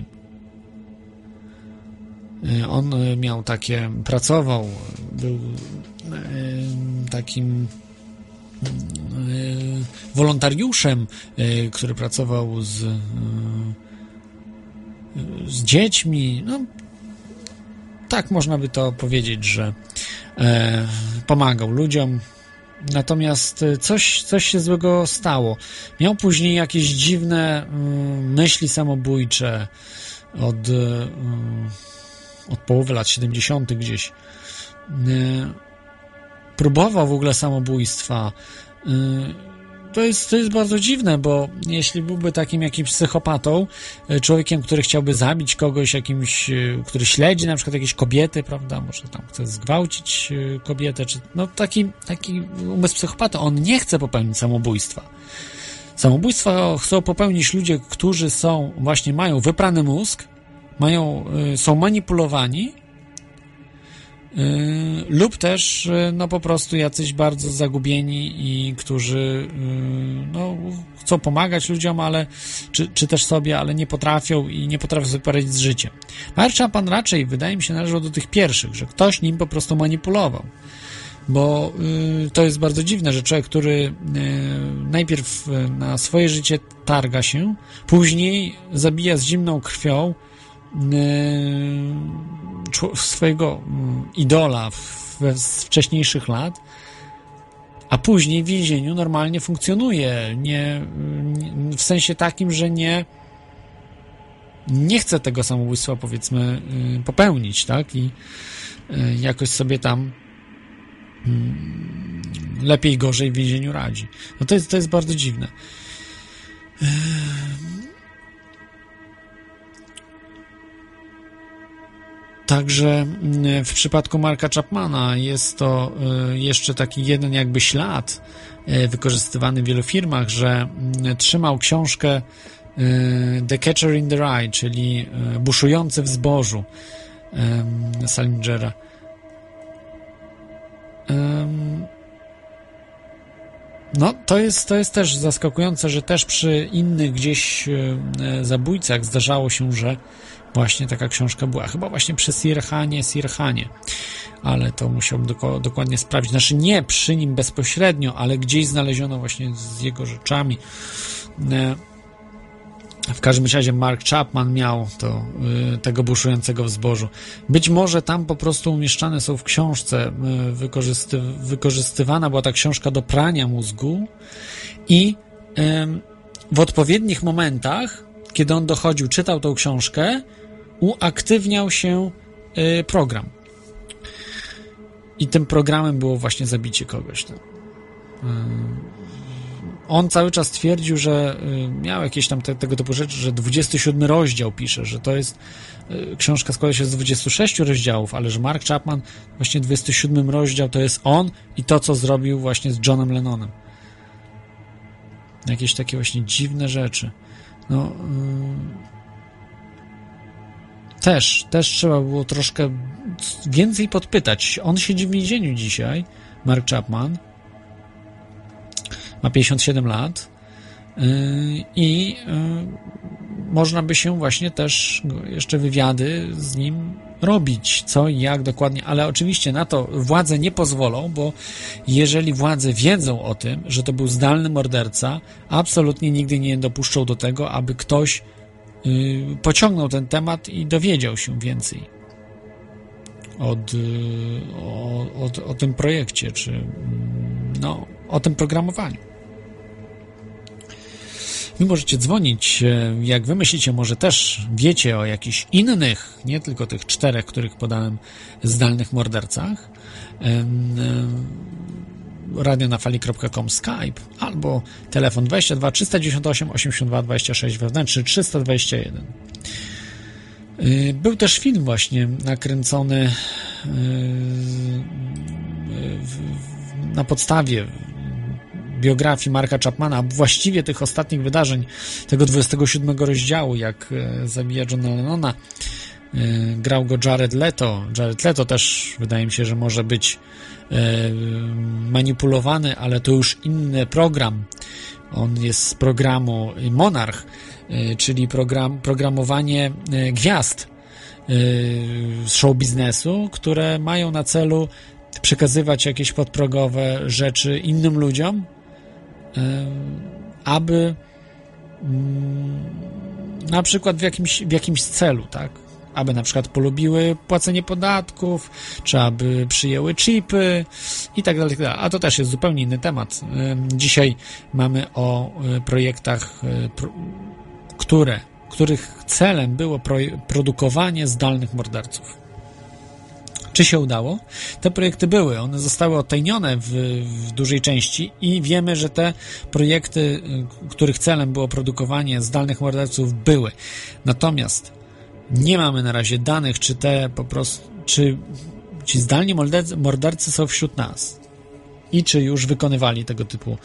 On miał pracował, był takim wolontariuszem, który pracował z dziećmi. No, tak można by to powiedzieć, że pomagał ludziom. Natomiast coś się złego stało. Miał później jakieś dziwne myśli samobójcze od połowy lat 70. gdzieś. Próbował w ogóle samobójstwa. To jest bardzo dziwne, bo jeśli byłby takim jakimś psychopatą, człowiekiem, który chciałby zabić kogoś, który śledzi na przykład jakieś kobiety, prawda, może tam chce zgwałcić kobietę, czy no taki umysł psychopata, on nie chce popełnić samobójstwa. Samobójstwa chcą popełnić ludzie, którzy mają wyprany mózg, są manipulowani, lub też no po prostu jacyś bardzo zagubieni i którzy no chcą pomagać ludziom, ale czy też sobie, ale nie potrafią sobie poradzić z życiem. Mark Chapman raczej, wydaje mi się, należał do tych pierwszych, że ktoś nim po prostu manipulował. bo to jest bardzo dziwne, że człowiek, który najpierw na swoje życie targa się, później zabija z zimną krwią swojego idola z wcześniejszych lat, a później w więzieniu normalnie funkcjonuje. W sensie takim, że nie chce tego samobójstwa, powiedzmy, popełnić, tak? I jakoś sobie tam lepiej, gorzej w więzieniu radzi. No to jest bardzo dziwne. Także w przypadku Marka Chapmana jest to jeszcze taki jeden jakby ślad wykorzystywany w wielu firmach, że trzymał książkę The Catcher in the Rye, czyli buszujący w zbożu Salingera. No, to jest też zaskakujące, że też przy innych gdzieś zabójcach zdarzało się, że właśnie taka książka była. Chyba właśnie przy Sirhanie. Ale to musiałbym dokładnie sprawdzić. Znaczy nie przy nim bezpośrednio, ale gdzieś znaleziono właśnie z jego rzeczami. W każdym razie Mark Chapman miał tego buszującego w zbożu. Być może tam po prostu umieszczane są w książce, wykorzystywana była ta książka do prania mózgu i w odpowiednich momentach, kiedy on dochodził, czytał tą książkę, uaktywniał się program. I tym programem było właśnie zabicie kogoś tam. On cały czas twierdził, że miał jakieś tam tego typu rzeczy, że 27 rozdział pisze, że to jest książka składa się z 26 rozdziałów, ale że Mark Chapman właśnie 27 rozdział to jest on i to, co zrobił właśnie z Johnem Lennonem. Jakieś takie właśnie dziwne rzeczy. No też trzeba było troszkę więcej podpytać. On siedzi w więzieniu dzisiaj, Mark Chapman. Ma 57 lat i można by się właśnie też jeszcze wywiady z nim robić, co i jak dokładnie, ale oczywiście na to władze nie pozwolą, bo jeżeli władze wiedzą o tym, że to był zdalny morderca, absolutnie nigdy nie dopuszczą do tego, aby ktoś pociągnął ten temat i dowiedział się więcej o tym projekcie, czy o tym programowaniu. Wy możecie dzwonić, jak wy myślicie, może też wiecie o jakichś innych, nie tylko tych 4, których podałem, zdalnych mordercach. radionafali.com Skype albo telefon 22 398 82 26 wewnętrzny 321. Był też film właśnie nakręcony na podstawie biografii Marka Chapmana, właściwie tych ostatnich wydarzeń, tego 27 rozdziału, jak zabija Johna Lennona. Grał go Jared Leto. Jared Leto też wydaje mi się, że może być manipulowany, ale to już inny program. On jest z programu Monarch, czyli programowanie gwiazd z show biznesu, które mają na celu przekazywać jakieś podprogowe rzeczy innym ludziom, aby na przykład w jakimś celu, tak? Aby na przykład polubiły płacenie podatków, czy aby przyjęły chipy i tak dalej. A to też jest zupełnie inny temat. Dzisiaj mamy o projektach, których celem było produkowanie zdalnych morderców. Czy się udało? Te projekty były, one zostały odtajnione w dużej części i wiemy, że te projekty, których celem było produkowanie zdalnych morderców, były. Natomiast nie mamy na razie danych, czy te po prostu, czy ci zdalni mordercy są wśród nas i czy już wykonywali tego typu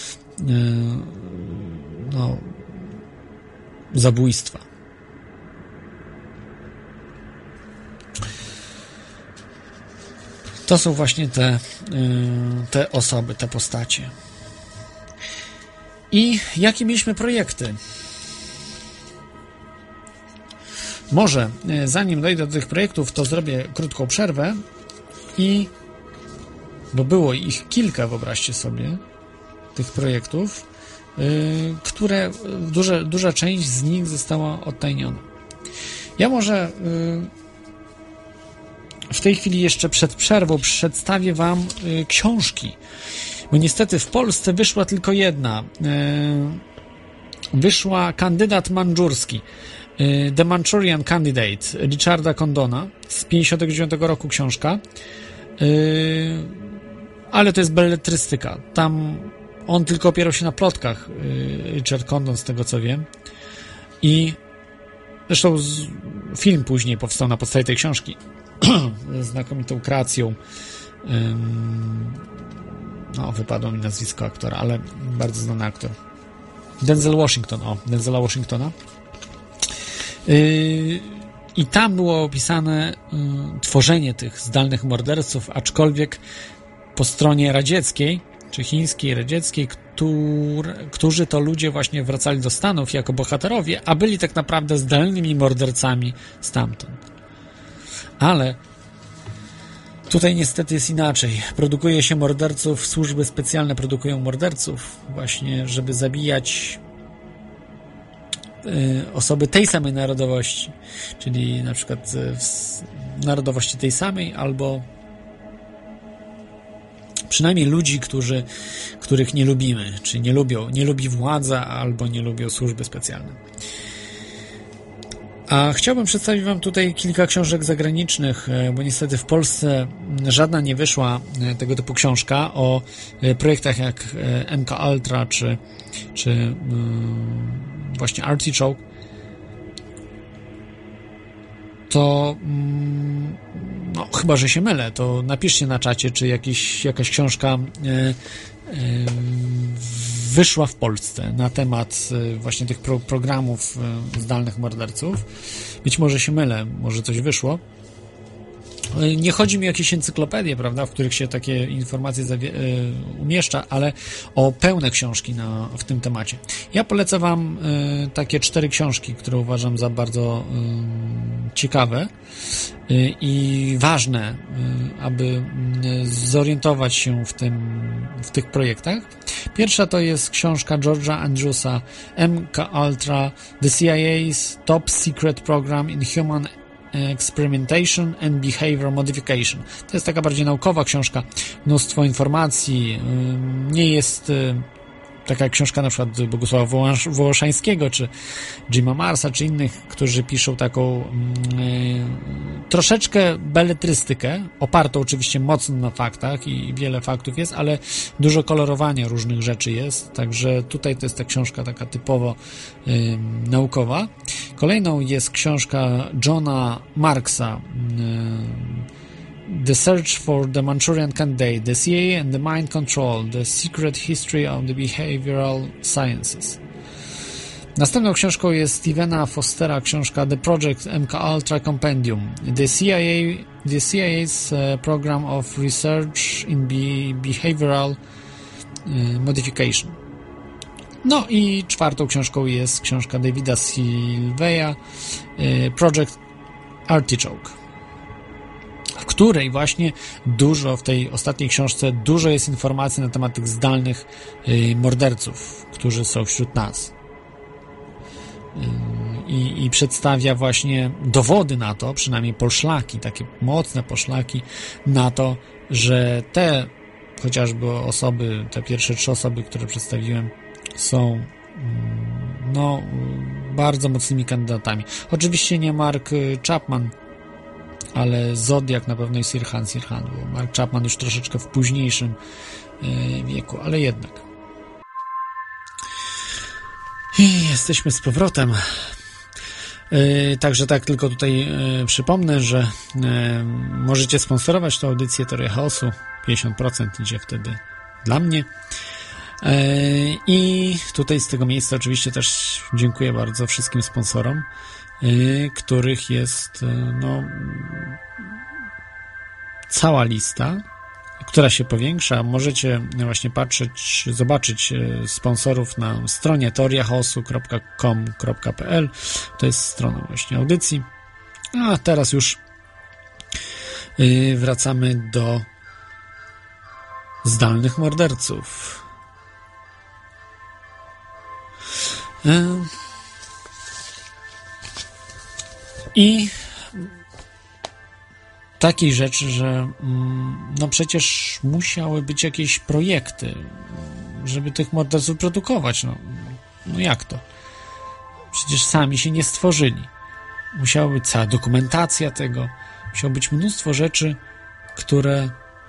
zabójstwa. To są właśnie te osoby, te postacie. I jakie mieliśmy projekty? Może zanim dojdę do tych projektów, to zrobię krótką przerwę i bo było ich kilka, wyobraźcie sobie, tych projektów, które duża część z nich została odtajniona. Ja może w tej chwili jeszcze przed przerwą przedstawię wam książki, bo niestety w Polsce wyszła tylko jedna. Wyszła Kandydat Mandżurski, The Manchurian Candidate Richarda Condona z 59 roku książka, ale to jest belletrystyka. Tam on tylko opierał się na plotkach, Richard Condon, z tego co wiem, i zresztą film później powstał na podstawie tej książki ze znakomitą kreacją. No, wypadło mi nazwisko aktora, ale bardzo znany aktor. Denzela Washingtona. I tam było opisane tworzenie tych zdalnych morderców, aczkolwiek po stronie radzieckiej, czy chińskiej, radzieckiej, którzy to ludzie właśnie wracali do Stanów jako bohaterowie, a byli tak naprawdę zdalnymi mordercami stamtąd. Ale tutaj niestety jest inaczej. Produkuje się morderców, służby specjalne produkują morderców właśnie, żeby zabijać osoby tej samej narodowości, czyli na przykład narodowości tej samej, albo przynajmniej ludzi, których nie lubimy, czy nie lubi władza, albo nie lubią służby specjalne. A chciałbym przedstawić wam tutaj kilka książek zagranicznych, bo niestety w Polsce żadna nie wyszła tego typu książka o projektach jak MK Ultra, czy właśnie Artichoke. To no, chyba że się mylę, to napiszcie na czacie, czy jakaś książka wyszła w Polsce na temat właśnie tych programów zdalnych morderców. Być może się mylę, może coś wyszło. Nie chodzi mi o jakieś encyklopedie, prawda, w których się takie informacje umieszcza, ale o pełne książki w tym temacie. Ja polecę wam takie 4 książki, które uważam za bardzo ciekawe i ważne, aby zorientować się w tych projektach. Pierwsza to jest książka George'a Andrewsa MK Ultra, The CIA's Top Secret Program in Human Experimentation and Behavior Modification. To jest taka bardziej naukowa książka, mnóstwo informacji, nie jest taka książka na przykład Bogusława Wołoszańskiego, czy Jima Marsa, czy innych, którzy piszą taką troszeczkę beletrystykę, opartą oczywiście mocno na faktach i wiele faktów jest, ale dużo kolorowania różnych rzeczy jest, także tutaj to jest ta książka taka typowo naukowa. Kolejną jest książka Johna Marksa, The Search for the Manchurian Candidate, The CIA and the Mind Control, The Secret History of the Behavioral Sciences. Następną książką jest Stevena Fostera książka The Project MK Ultra Compendium, The CIA's Program of Research in Behavioral Modification. No i czwartą książką jest książka Davida Silveya, Project Artichoke, w której właśnie w tej ostatniej książce dużo jest informacji na temat tych zdalnych morderców, którzy są wśród nas. I przedstawia właśnie dowody na to, przynajmniej poszlaki, takie mocne poszlaki na to, że te chociażby osoby, te pierwsze 3 osoby, które przedstawiłem, są bardzo mocnymi kandydatami. Oczywiście nie Mark Chapman, ale Zodiak na pewno i Sirhan, bo Mark Chapman już troszeczkę w późniejszym wieku, ale jednak. I jesteśmy z powrotem. Także tak, tylko tutaj przypomnę, że możecie sponsorować tę audycję Teoria Chaosu. 50% idzie wtedy dla mnie. I tutaj z tego miejsca oczywiście też dziękuję bardzo wszystkim sponsorom, których jest cała lista, która się powiększa. Możecie właśnie zobaczyć sponsorów na stronie teoriachaosu.com.pl. To jest strona właśnie audycji. A teraz już wracamy do zdalnych morderców. I takiej rzeczy, że no przecież musiały być jakieś projekty, żeby tych morderców produkować. No jak to? Przecież sami się nie stworzyli. Musiała być cała dokumentacja tego, musiało być mnóstwo rzeczy, które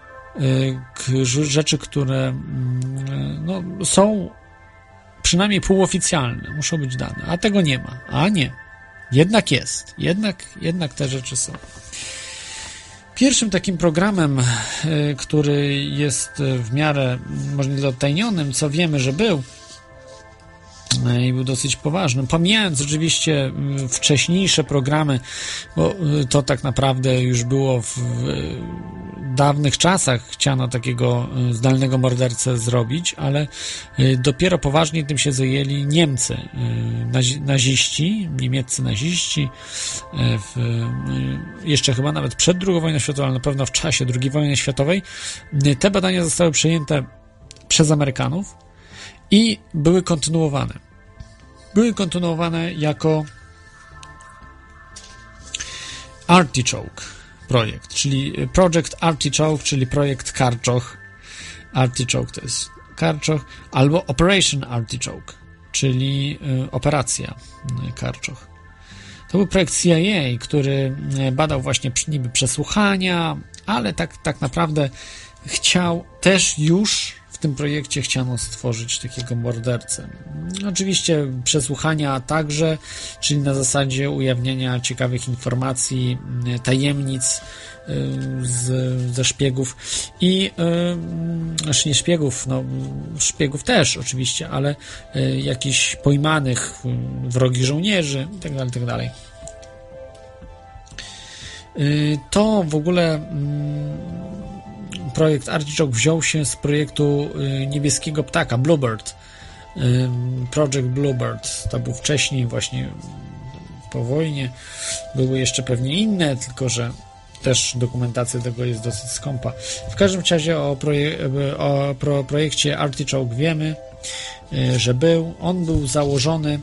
no, są przynajmniej półoficjalne, muszą być dane, a tego nie ma. A nie. Jednak jest. Jednak te rzeczy są. Pierwszym takim programem, który jest w miarę możliwie odtajnionym, co wiemy, że był i był dosyć poważny, pomijając oczywiście wcześniejsze programy, bo to tak naprawdę już było w dawnych czasach chciano takiego zdalnego mordercę zrobić, ale dopiero poważniej tym się zajęli Niemcy, naziści, niemieccy naziści, jeszcze chyba nawet przed II wojną światową, ale na pewno w czasie II wojny światowej. Te badania zostały przejęte przez Amerykanów i były kontynuowane. Były kontynuowane jako Artichoke projekt, czyli Project Artichoke, czyli projekt Karczoch. Artichoke to jest Karczoch, albo Operation Artichoke, czyli operacja Karczoch. To był projekt CIA, który badał właśnie niby przesłuchania, ale tak naprawdę chciał też już w tym projekcie chciano stworzyć takiego mordercę. Oczywiście przesłuchania także, czyli na zasadzie ujawniania ciekawych informacji, tajemnic ze szpiegów i znaczy nie szpiegów, no szpiegów też oczywiście, ale jakichś pojmanych wrogich żołnierzy itd. To w ogóle projekt Artichoke wziął się z projektu Niebieskiego Ptaka, Bluebird. Project Bluebird. To był wcześniej właśnie po wojnie. Były jeszcze pewnie inne, tylko że też dokumentacja tego jest dosyć skąpa. W każdym razie o projekcie Artichoke wiemy, że on był założony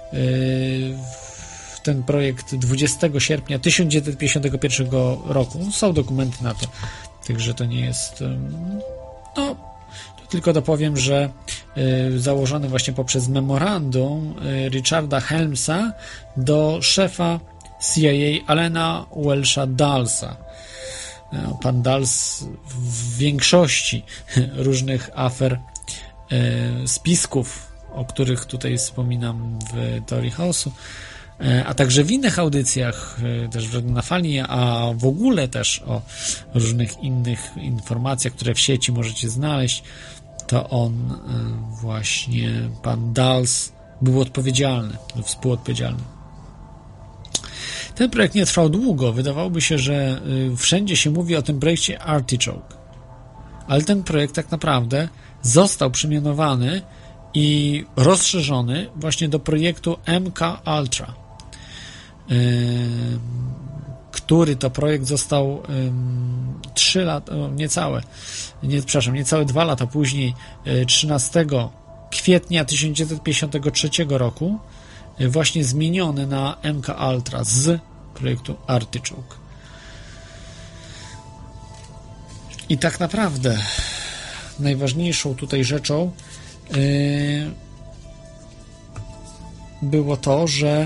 ten projekt 20 sierpnia 1951 roku. Są dokumenty na to. Także to nie jest... No, to tylko dopowiem, że założony właśnie poprzez memorandum Richarda Helmsa do szefa CIA Allena Welsha Dulesa. Pan Dulles w większości różnych afer, spisków, o których tutaj wspominam w teorii chaosu, a także w innych audycjach, też w Radio na Fali, a w ogóle też o różnych innych informacjach, które w sieci możecie znaleźć, to on właśnie, pan Dulles, był odpowiedzialny, współodpowiedzialny. Ten projekt nie trwał długo. Wydawałoby się, że wszędzie się mówi o tym projekcie Artichoke, ale ten projekt tak naprawdę został przemianowany i rozszerzony właśnie do projektu MK Ultra, który to projekt został 3 lata, niecałe 2 lata później, 13 kwietnia 1953 roku właśnie zmieniony na MK Ultra z projektu Artichoke. I tak naprawdę najważniejszą tutaj rzeczą było to, że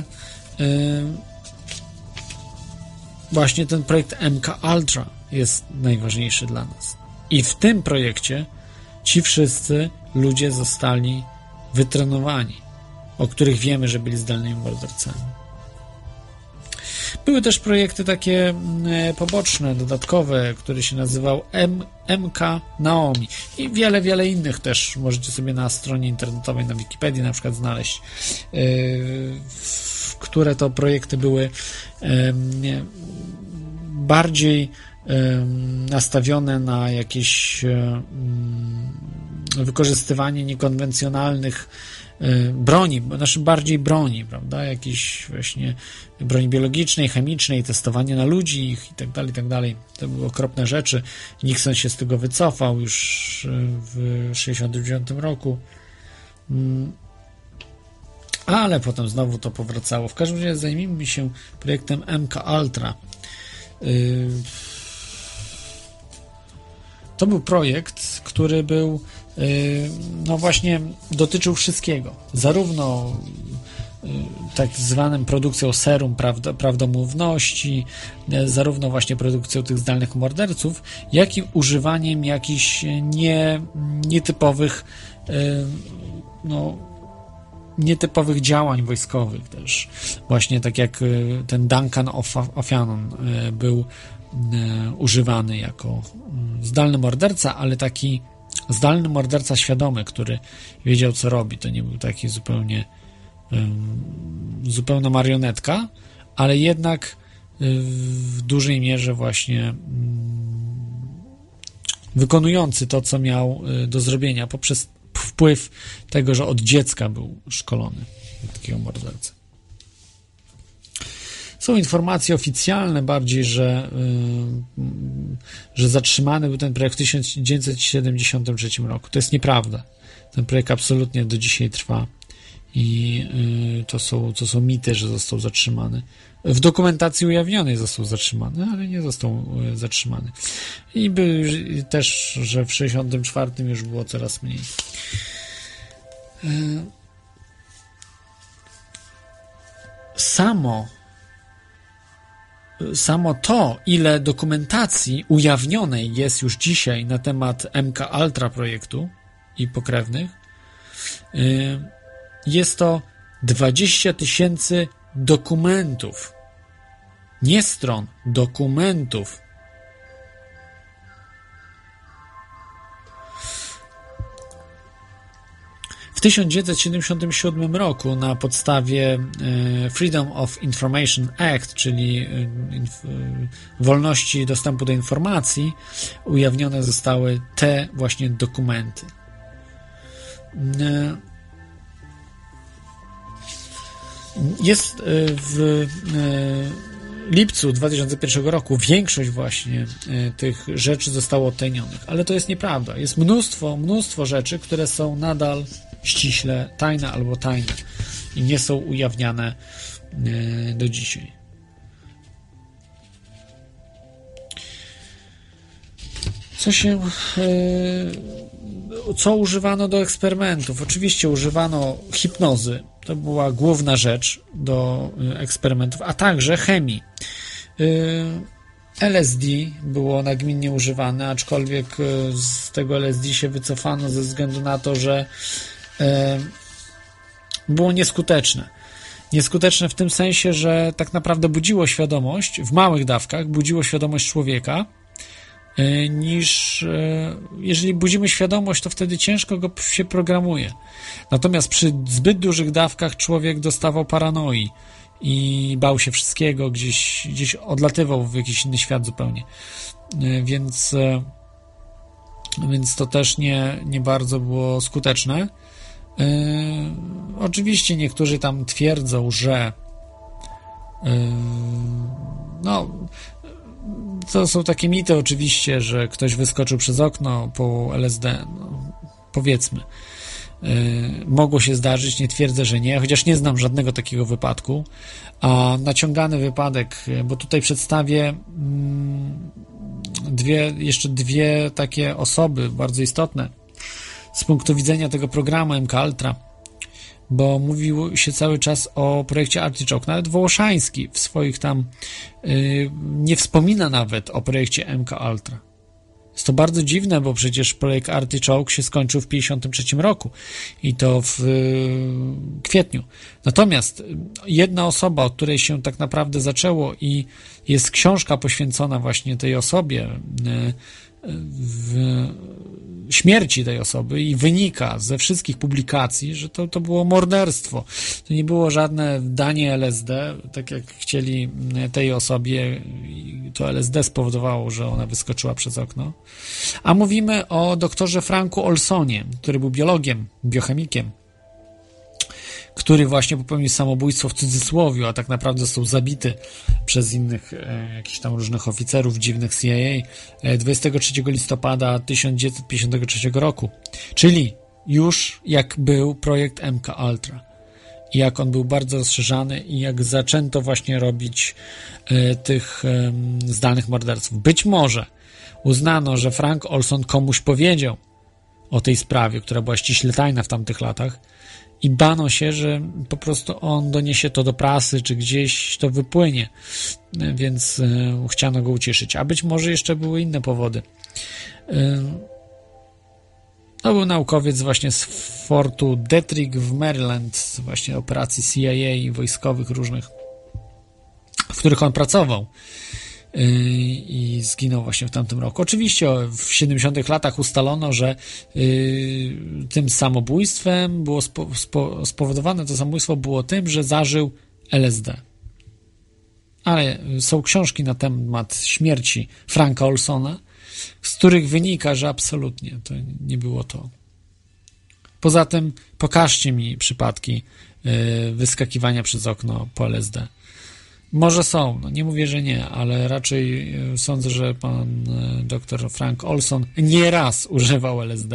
właśnie ten projekt MK Ultra jest najważniejszy dla nas. I w tym projekcie ci wszyscy ludzie zostali wytrenowani, o których wiemy, że byli zdalnymi mordercami. Były też projekty takie poboczne, dodatkowe, który się nazywał MK Naomi i wiele innych też możecie sobie na stronie internetowej, na Wikipedii na przykład znaleźć, które to projekty były bardziej nastawione na jakieś wykorzystywanie niekonwencjonalnych broni, znaczy bardziej broni, prawda, jakiejś właśnie broni biologicznej, chemicznej, testowanie na ludzi ich i tak dalej. To były okropne rzeczy. Nixon się z tego wycofał już w 1969 roku. Ale potem znowu to powracało. W każdym razie zajmijmy się projektem MKUltra. To był projekt, który był, no właśnie, dotyczył wszystkiego. Zarówno tak zwaną produkcją serum prawdomówności, zarówno właśnie produkcją tych zdalnych morderców, jak i używaniem jakichś nietypowych działań wojskowych też. Właśnie tak jak ten Duncan O'Fannon był używany jako zdalny morderca, ale taki zdalny morderca świadomy, który wiedział, co robi. To nie był taki zupełna marionetka, ale jednak w dużej mierze właśnie wykonujący to, co miał do zrobienia poprzez wpływ tego, że od dziecka był szkolony takiego mordercy. Są informacje oficjalne bardziej, że zatrzymany był ten projekt w 1973 roku. To jest nieprawda. Ten projekt absolutnie do dzisiaj trwa i to są mity, że został zatrzymany. W dokumentacji ujawnionej został zatrzymany, ale nie został zatrzymany. I był też, że w 1964 już było coraz mniej. Samo to, ile dokumentacji ujawnionej jest już dzisiaj na temat MKUltra projektu i pokrewnych, jest to 20 000 dokumentów. Nie stron, dokumentów. W 1977 roku na podstawie Freedom of Information Act, czyli wolności dostępu do informacji, ujawnione zostały te właśnie dokumenty. Jest w lipcu 2001 roku większość właśnie tych rzeczy zostało odtajnionych, ale to jest nieprawda. Jest mnóstwo rzeczy, które są nadal ściśle tajne albo tajne i nie są ujawniane do dzisiaj. Co używano do eksperymentów? Oczywiście używano hipnozy. To była główna rzecz do eksperymentów, a także chemii. LSD było nagminnie używane, aczkolwiek z tego LSD się wycofano ze względu na to, że było nieskuteczne. Nieskuteczne w tym sensie, że tak naprawdę budziło świadomość, w małych dawkach budziło świadomość człowieka, niż jeżeli budzimy świadomość, to wtedy ciężko go się programuje. Natomiast przy zbyt dużych dawkach człowiek dostawał paranoi i bał się wszystkiego, gdzieś odlatywał w jakiś inny świat zupełnie. Więc to też nie bardzo było skuteczne. Oczywiście niektórzy tam twierdzą, że to są takie mity oczywiście, że ktoś wyskoczył przez okno po LSD, powiedzmy. Mogło się zdarzyć, nie twierdzę, że nie, chociaż nie znam żadnego takiego wypadku. A naciągany wypadek, bo tutaj przedstawię jeszcze dwie takie osoby bardzo istotne z punktu widzenia tego programu MKUltra, bo mówił się cały czas o projekcie Artichoke. Nawet Wołoszański w swoich tam nie wspomina nawet o projekcie MKUltra. Jest to bardzo dziwne, bo przecież projekt Artichoke się skończył w 1953 roku i to w kwietniu. Natomiast jedna osoba, od której się tak naprawdę zaczęło i jest książka poświęcona właśnie tej osobie, w śmierci tej osoby i wynika ze wszystkich publikacji, że to było morderstwo. To nie było żadne danie LSD, tak jak chcieli tej osobie, to LSD spowodowało, że ona wyskoczyła przez okno. A mówimy o doktorze Franku Olsonie, który był biologiem, biochemikiem który właśnie popełnił samobójstwo w cudzysłowie, a tak naprawdę został zabity przez innych jakichś tam różnych oficerów dziwnych CIA 23 listopada 1953 roku. Czyli już jak był projekt MK Ultra i jak on był bardzo rozszerzany i jak zaczęto właśnie robić tych zdalnych morderców. Być może uznano, że Frank Olson komuś powiedział o tej sprawie, która była ściśle tajna w tamtych latach i bano się, że po prostu on doniesie to do prasy, czy gdzieś to wypłynie, więc chciano go ucieszyć. A być może jeszcze były inne powody. To był naukowiec właśnie z fortu Detrick w Maryland, z właśnie operacji CIA i wojskowych różnych, w których on pracował i zginął właśnie w tamtym roku. Oczywiście w 70-tych latach ustalono, że tym samobójstwem było spowodowane, to samobójstwo było tym, że zażył LSD. Ale są książki na temat śmierci Franka Olsona, z których wynika, że absolutnie to nie było to. Poza tym pokażcie mi przypadki wyskakiwania przez okno po LSD. Może są, no nie mówię, że nie, ale raczej sądzę, że pan dr Frank Olson nieraz używał LSD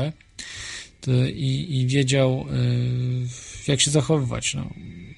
i wiedział, jak się zachowywać. No.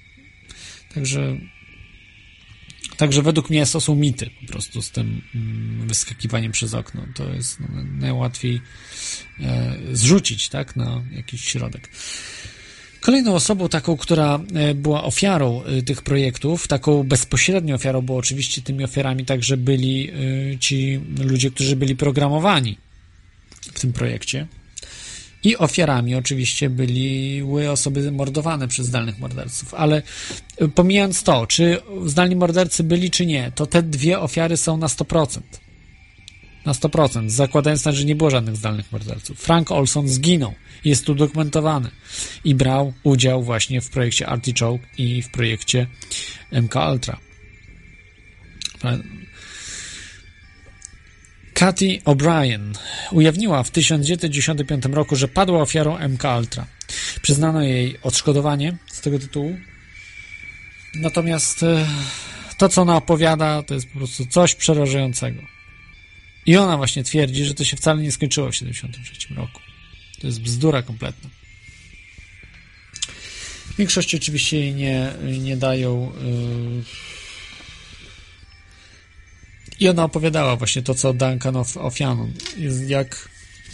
Także według mnie to są mity po prostu z tym wyskakiwaniem przez okno. To jest najłatwiej zrzucić, tak, na jakiś środek. Kolejną osobą taką, która była ofiarą tych projektów, taką bezpośrednią ofiarą, bo oczywiście tymi ofiarami także byli ci ludzie, którzy byli programowani w tym projekcie. I ofiarami oczywiście były osoby mordowane przez zdalnych morderców. Ale pomijając to, czy zdalni mordercy byli, czy nie, to te dwie ofiary są na 100%. Na 100%, zakładając, że nie było żadnych zdalnych morderców. Frank Olson zginął, jest tu dokumentowany i brał udział właśnie w projekcie Artichoke i w projekcie MK Ultra. Cathy O'Brien ujawniła w 1995 roku, że padła ofiarą MK Ultra. Przyznano jej odszkodowanie z tego tytułu. Natomiast to, co ona opowiada, to jest po prostu coś przerażającego. I ona właśnie twierdzi, że to się wcale nie skończyło w 1973 roku. To jest bzdura kompletna. W większości oczywiście jej nie dają... I ona opowiadała właśnie to, co Duncan O'Fallon. Jak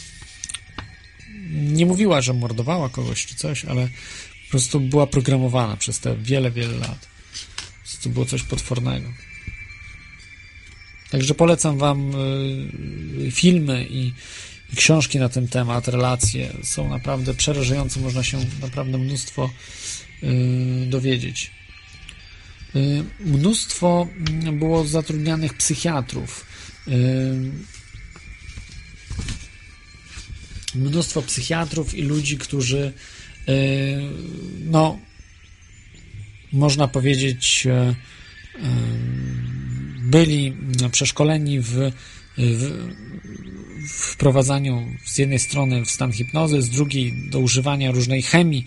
nie mówiła, że mordowała kogoś czy coś, ale po prostu była programowana przez te wiele, wiele lat. To było coś potwornego. Także polecam wam filmy i książki na ten temat, relacje. Są naprawdę przerażające, można się naprawdę mnóstwo dowiedzieć. Mnóstwo było zatrudnianych psychiatrów. Mnóstwo psychiatrów i ludzi, którzy no można powiedzieć byli przeszkoleni w wprowadzaniu z jednej strony w stan hipnozy, z drugiej do używania różnej chemii,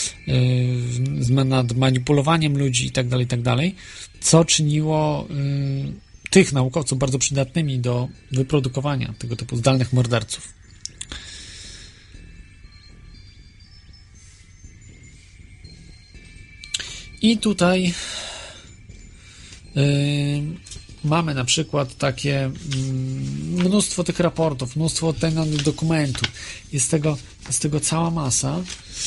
nad manipulowaniem ludzi itd., co czyniło tych naukowców bardzo przydatnymi do wyprodukowania tego typu zdalnych morderców. I tutaj mamy na przykład takie mnóstwo tych raportów, mnóstwo tajnych dokumentów. Jest tego cała masa.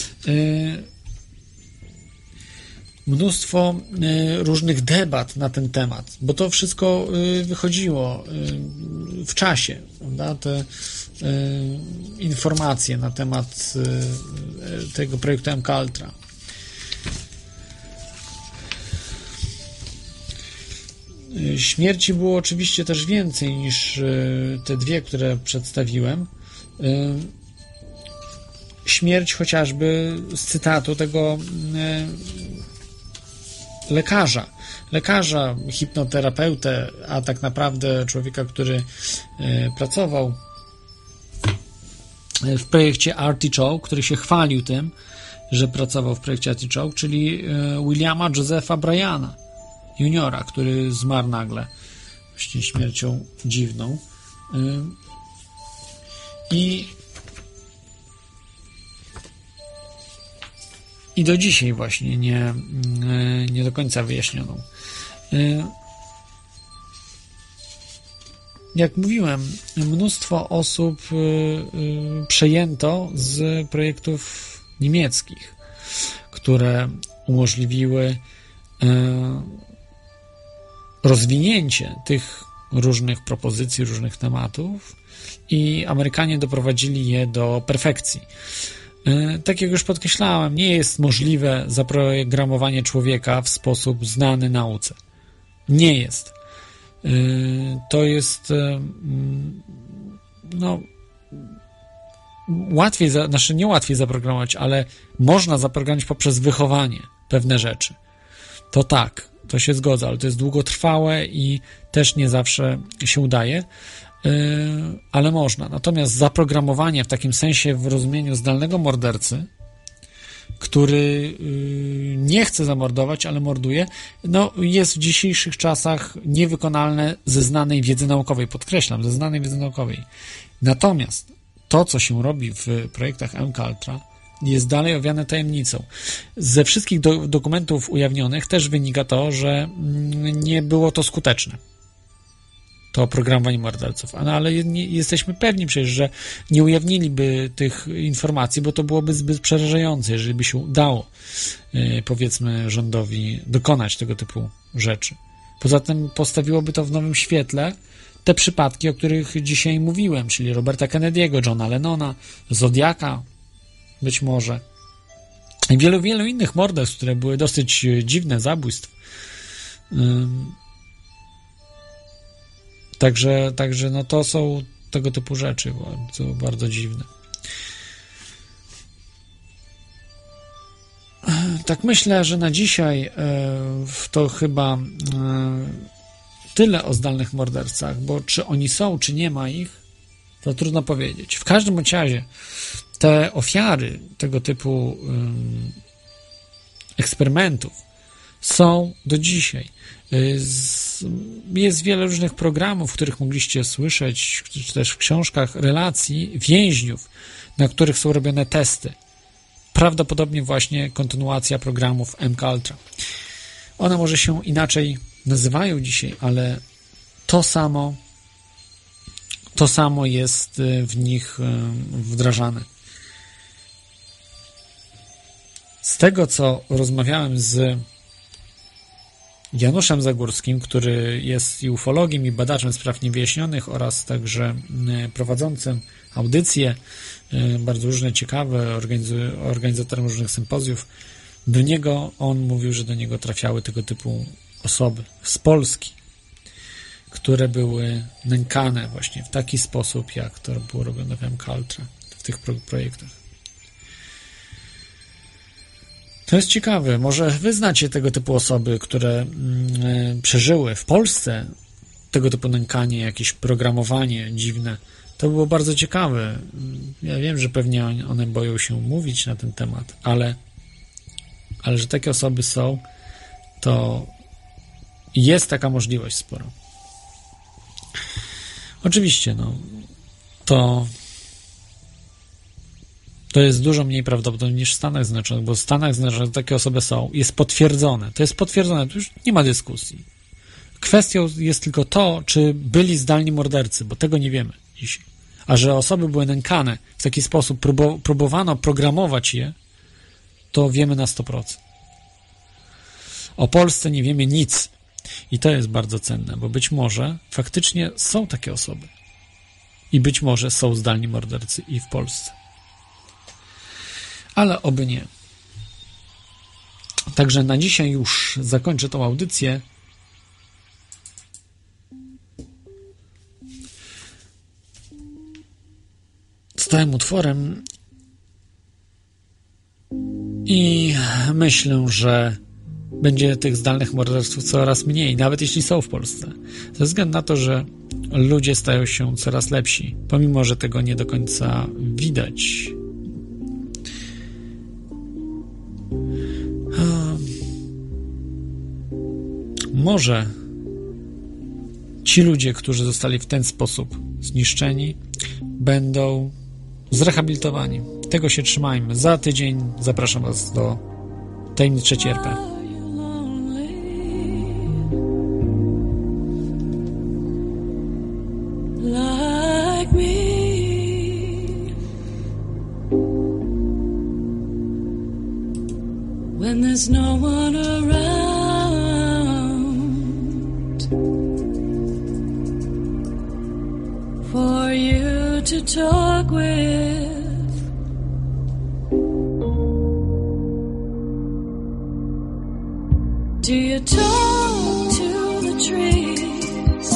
Mnóstwo różnych debat na ten temat, bo to wszystko wychodziło w czasie, prawda? Te informacje na temat tego projektu MK Ultra. Śmierci było oczywiście też więcej niż te dwie, które przedstawiłem. Śmierć chociażby z cytatu tego lekarza, hipnoterapeutę, a tak naprawdę człowieka, który pracował w projekcie Artichoke, który się chwalił tym że pracował w projekcie Artichoke, czyli Williama Josepha Bryana juniora, który zmarł nagle właśnie śmiercią dziwną. I do dzisiaj właśnie nie do końca wyjaśnioną. Jak mówiłem, mnóstwo osób przejęto z projektów niemieckich, które umożliwiły rozwinięcie tych różnych propozycji, różnych tematów i Amerykanie doprowadzili je do perfekcji. Tak jak już podkreślałem, nie jest możliwe zaprogramowanie człowieka w sposób znany nauce. Nie jest. To jest łatwiej, nie łatwiej zaprogramować, ale można zaprogramować poprzez wychowanie pewne rzeczy. To tak, to się zgodza, ale to jest długotrwałe i też nie zawsze się udaje, ale można. Natomiast zaprogramowanie w takim sensie w rozumieniu zdalnego mordercy, który nie chce zamordować, ale morduje, jest w dzisiejszych czasach niewykonalne ze znanej wiedzy naukowej. Podkreślam, ze znanej wiedzy naukowej. Natomiast to, co się robi w projektach MKUltra, jest dalej owiane tajemnicą. Ze wszystkich dokumentów ujawnionych też wynika to, że nie było to skuteczne. To oprogramowanie morderców. Ale jesteśmy pewni przecież, że nie ujawniliby tych informacji, bo to byłoby zbyt przerażające, jeżeli by się udało, powiedzmy, rządowi dokonać tego typu rzeczy. Poza tym postawiłoby to w nowym świetle te przypadki, o których dzisiaj mówiłem, czyli Roberta Kennedy'ego, Johna Lennona, Zodiaka, być może. I wielu innych morderstw, które były dosyć dziwne, zabójstw. Także to są tego typu rzeczy bardzo, bardzo dziwne. Tak myślę, że na dzisiaj to chyba tyle o zdalnych mordercach, bo czy oni są, czy nie ma ich, to trudno powiedzieć. W każdym razie te ofiary tego typu eksperymentów są do dzisiaj. Jest wiele różnych programów, w których mogliście słyszeć, czy też w książkach, relacji więźniów, na których są robione testy. Prawdopodobnie właśnie kontynuacja programów MKUltra. One może się inaczej nazywają dzisiaj, ale to samo jest w nich wdrażane. Z tego, co rozmawiałem z Januszem Zagórskim, który jest i ufologiem, i badaczem spraw niewyjaśnionych oraz także prowadzącym audycje bardzo różne, ciekawe, organizatorem różnych sympozjów. On mówił, że do niego trafiały tego typu osoby z Polski, które były nękane właśnie w taki sposób, jak to było robione w MKUltra, w tych projektach. To jest ciekawe. Może wy znacie tego typu osoby, które przeżyły w Polsce tego typu nękanie, jakieś programowanie dziwne. To było bardzo ciekawe. Ja wiem, że pewnie one boją się mówić na ten temat, ale że takie osoby są, to jest taka możliwość sporo. Oczywiście, to jest dużo mniej prawdopodobne niż w Stanach Zjednoczonych, bo w Stanach Zjednoczonych takie osoby są. Jest potwierdzone. To jest potwierdzone. To już nie ma dyskusji. Kwestią jest tylko to, czy byli zdalni mordercy, bo tego nie wiemy dzisiaj. A że osoby były nękane w taki sposób, próbowano programować je, to wiemy na 100%. O Polsce nie wiemy nic. I to jest bardzo cenne, bo być może faktycznie są takie osoby. I być może są zdalni mordercy i w Polsce. Ale oby nie. Także na dzisiaj już zakończę tą audycję. Stałym utworem i myślę, że będzie tych zdalnych morderstw coraz mniej, nawet jeśli są w Polsce. Ze względu na to, że ludzie stają się coraz lepsi, pomimo że tego nie do końca widać. może ci ludzie, którzy zostali w ten sposób zniszczeni, będą zrehabilitowani. Tego się trzymajmy. Za tydzień zapraszam Was do Tajemnic III RP. Like me, when there's no one around for you to talk with. Do you talk to the trees?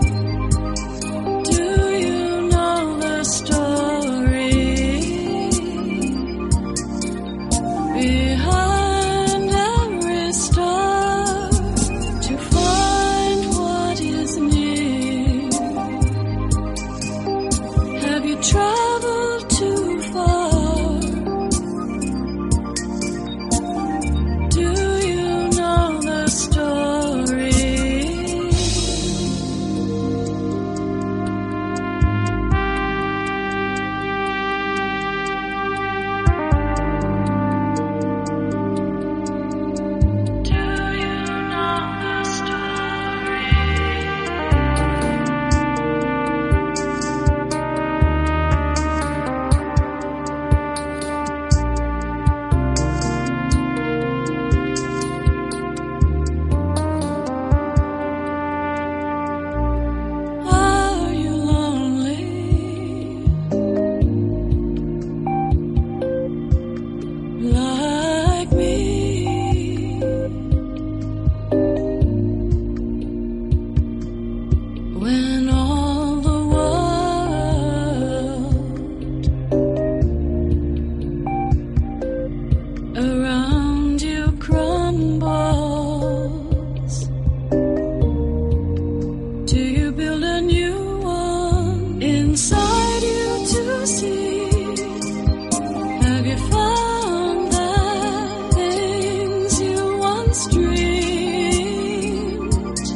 Do you know the story behind every star to find what is near? Have you traveled too far? Do you know the story? Do you know the story? Are you lonely? Like me, when all the world around you crumbles? Do you build a new one inside you to see? Have you found the things you once dreamed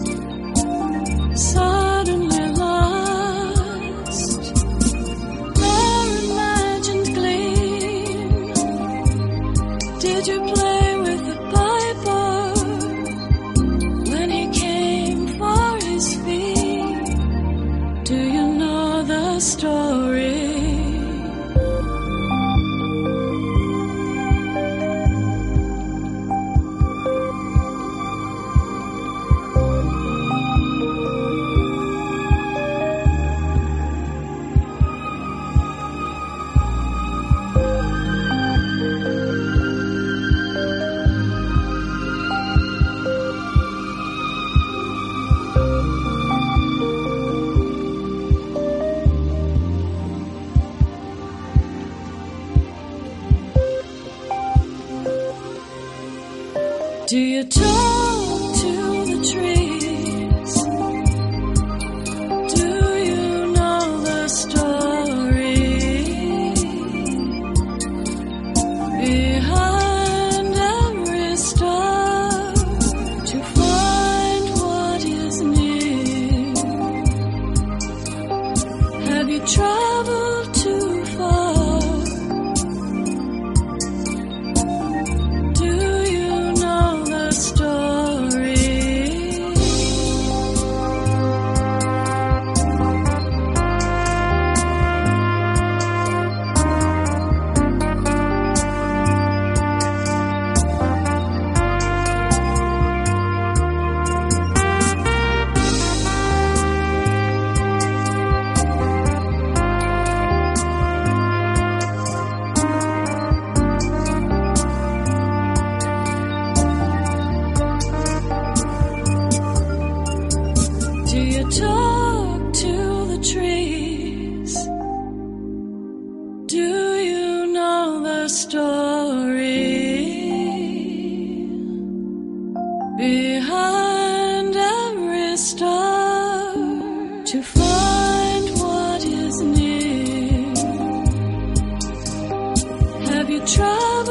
suddenly lost? Their imagined gleam. Did you play with the piper when he came for his fee? Do you know the story? Do you talk to the trees? Do you know the story behind every star to find what is near? Have you traveled too far? Do you know the story? Do you talk to the trees? Do you know the story behind every star to find what is near? Have you traveled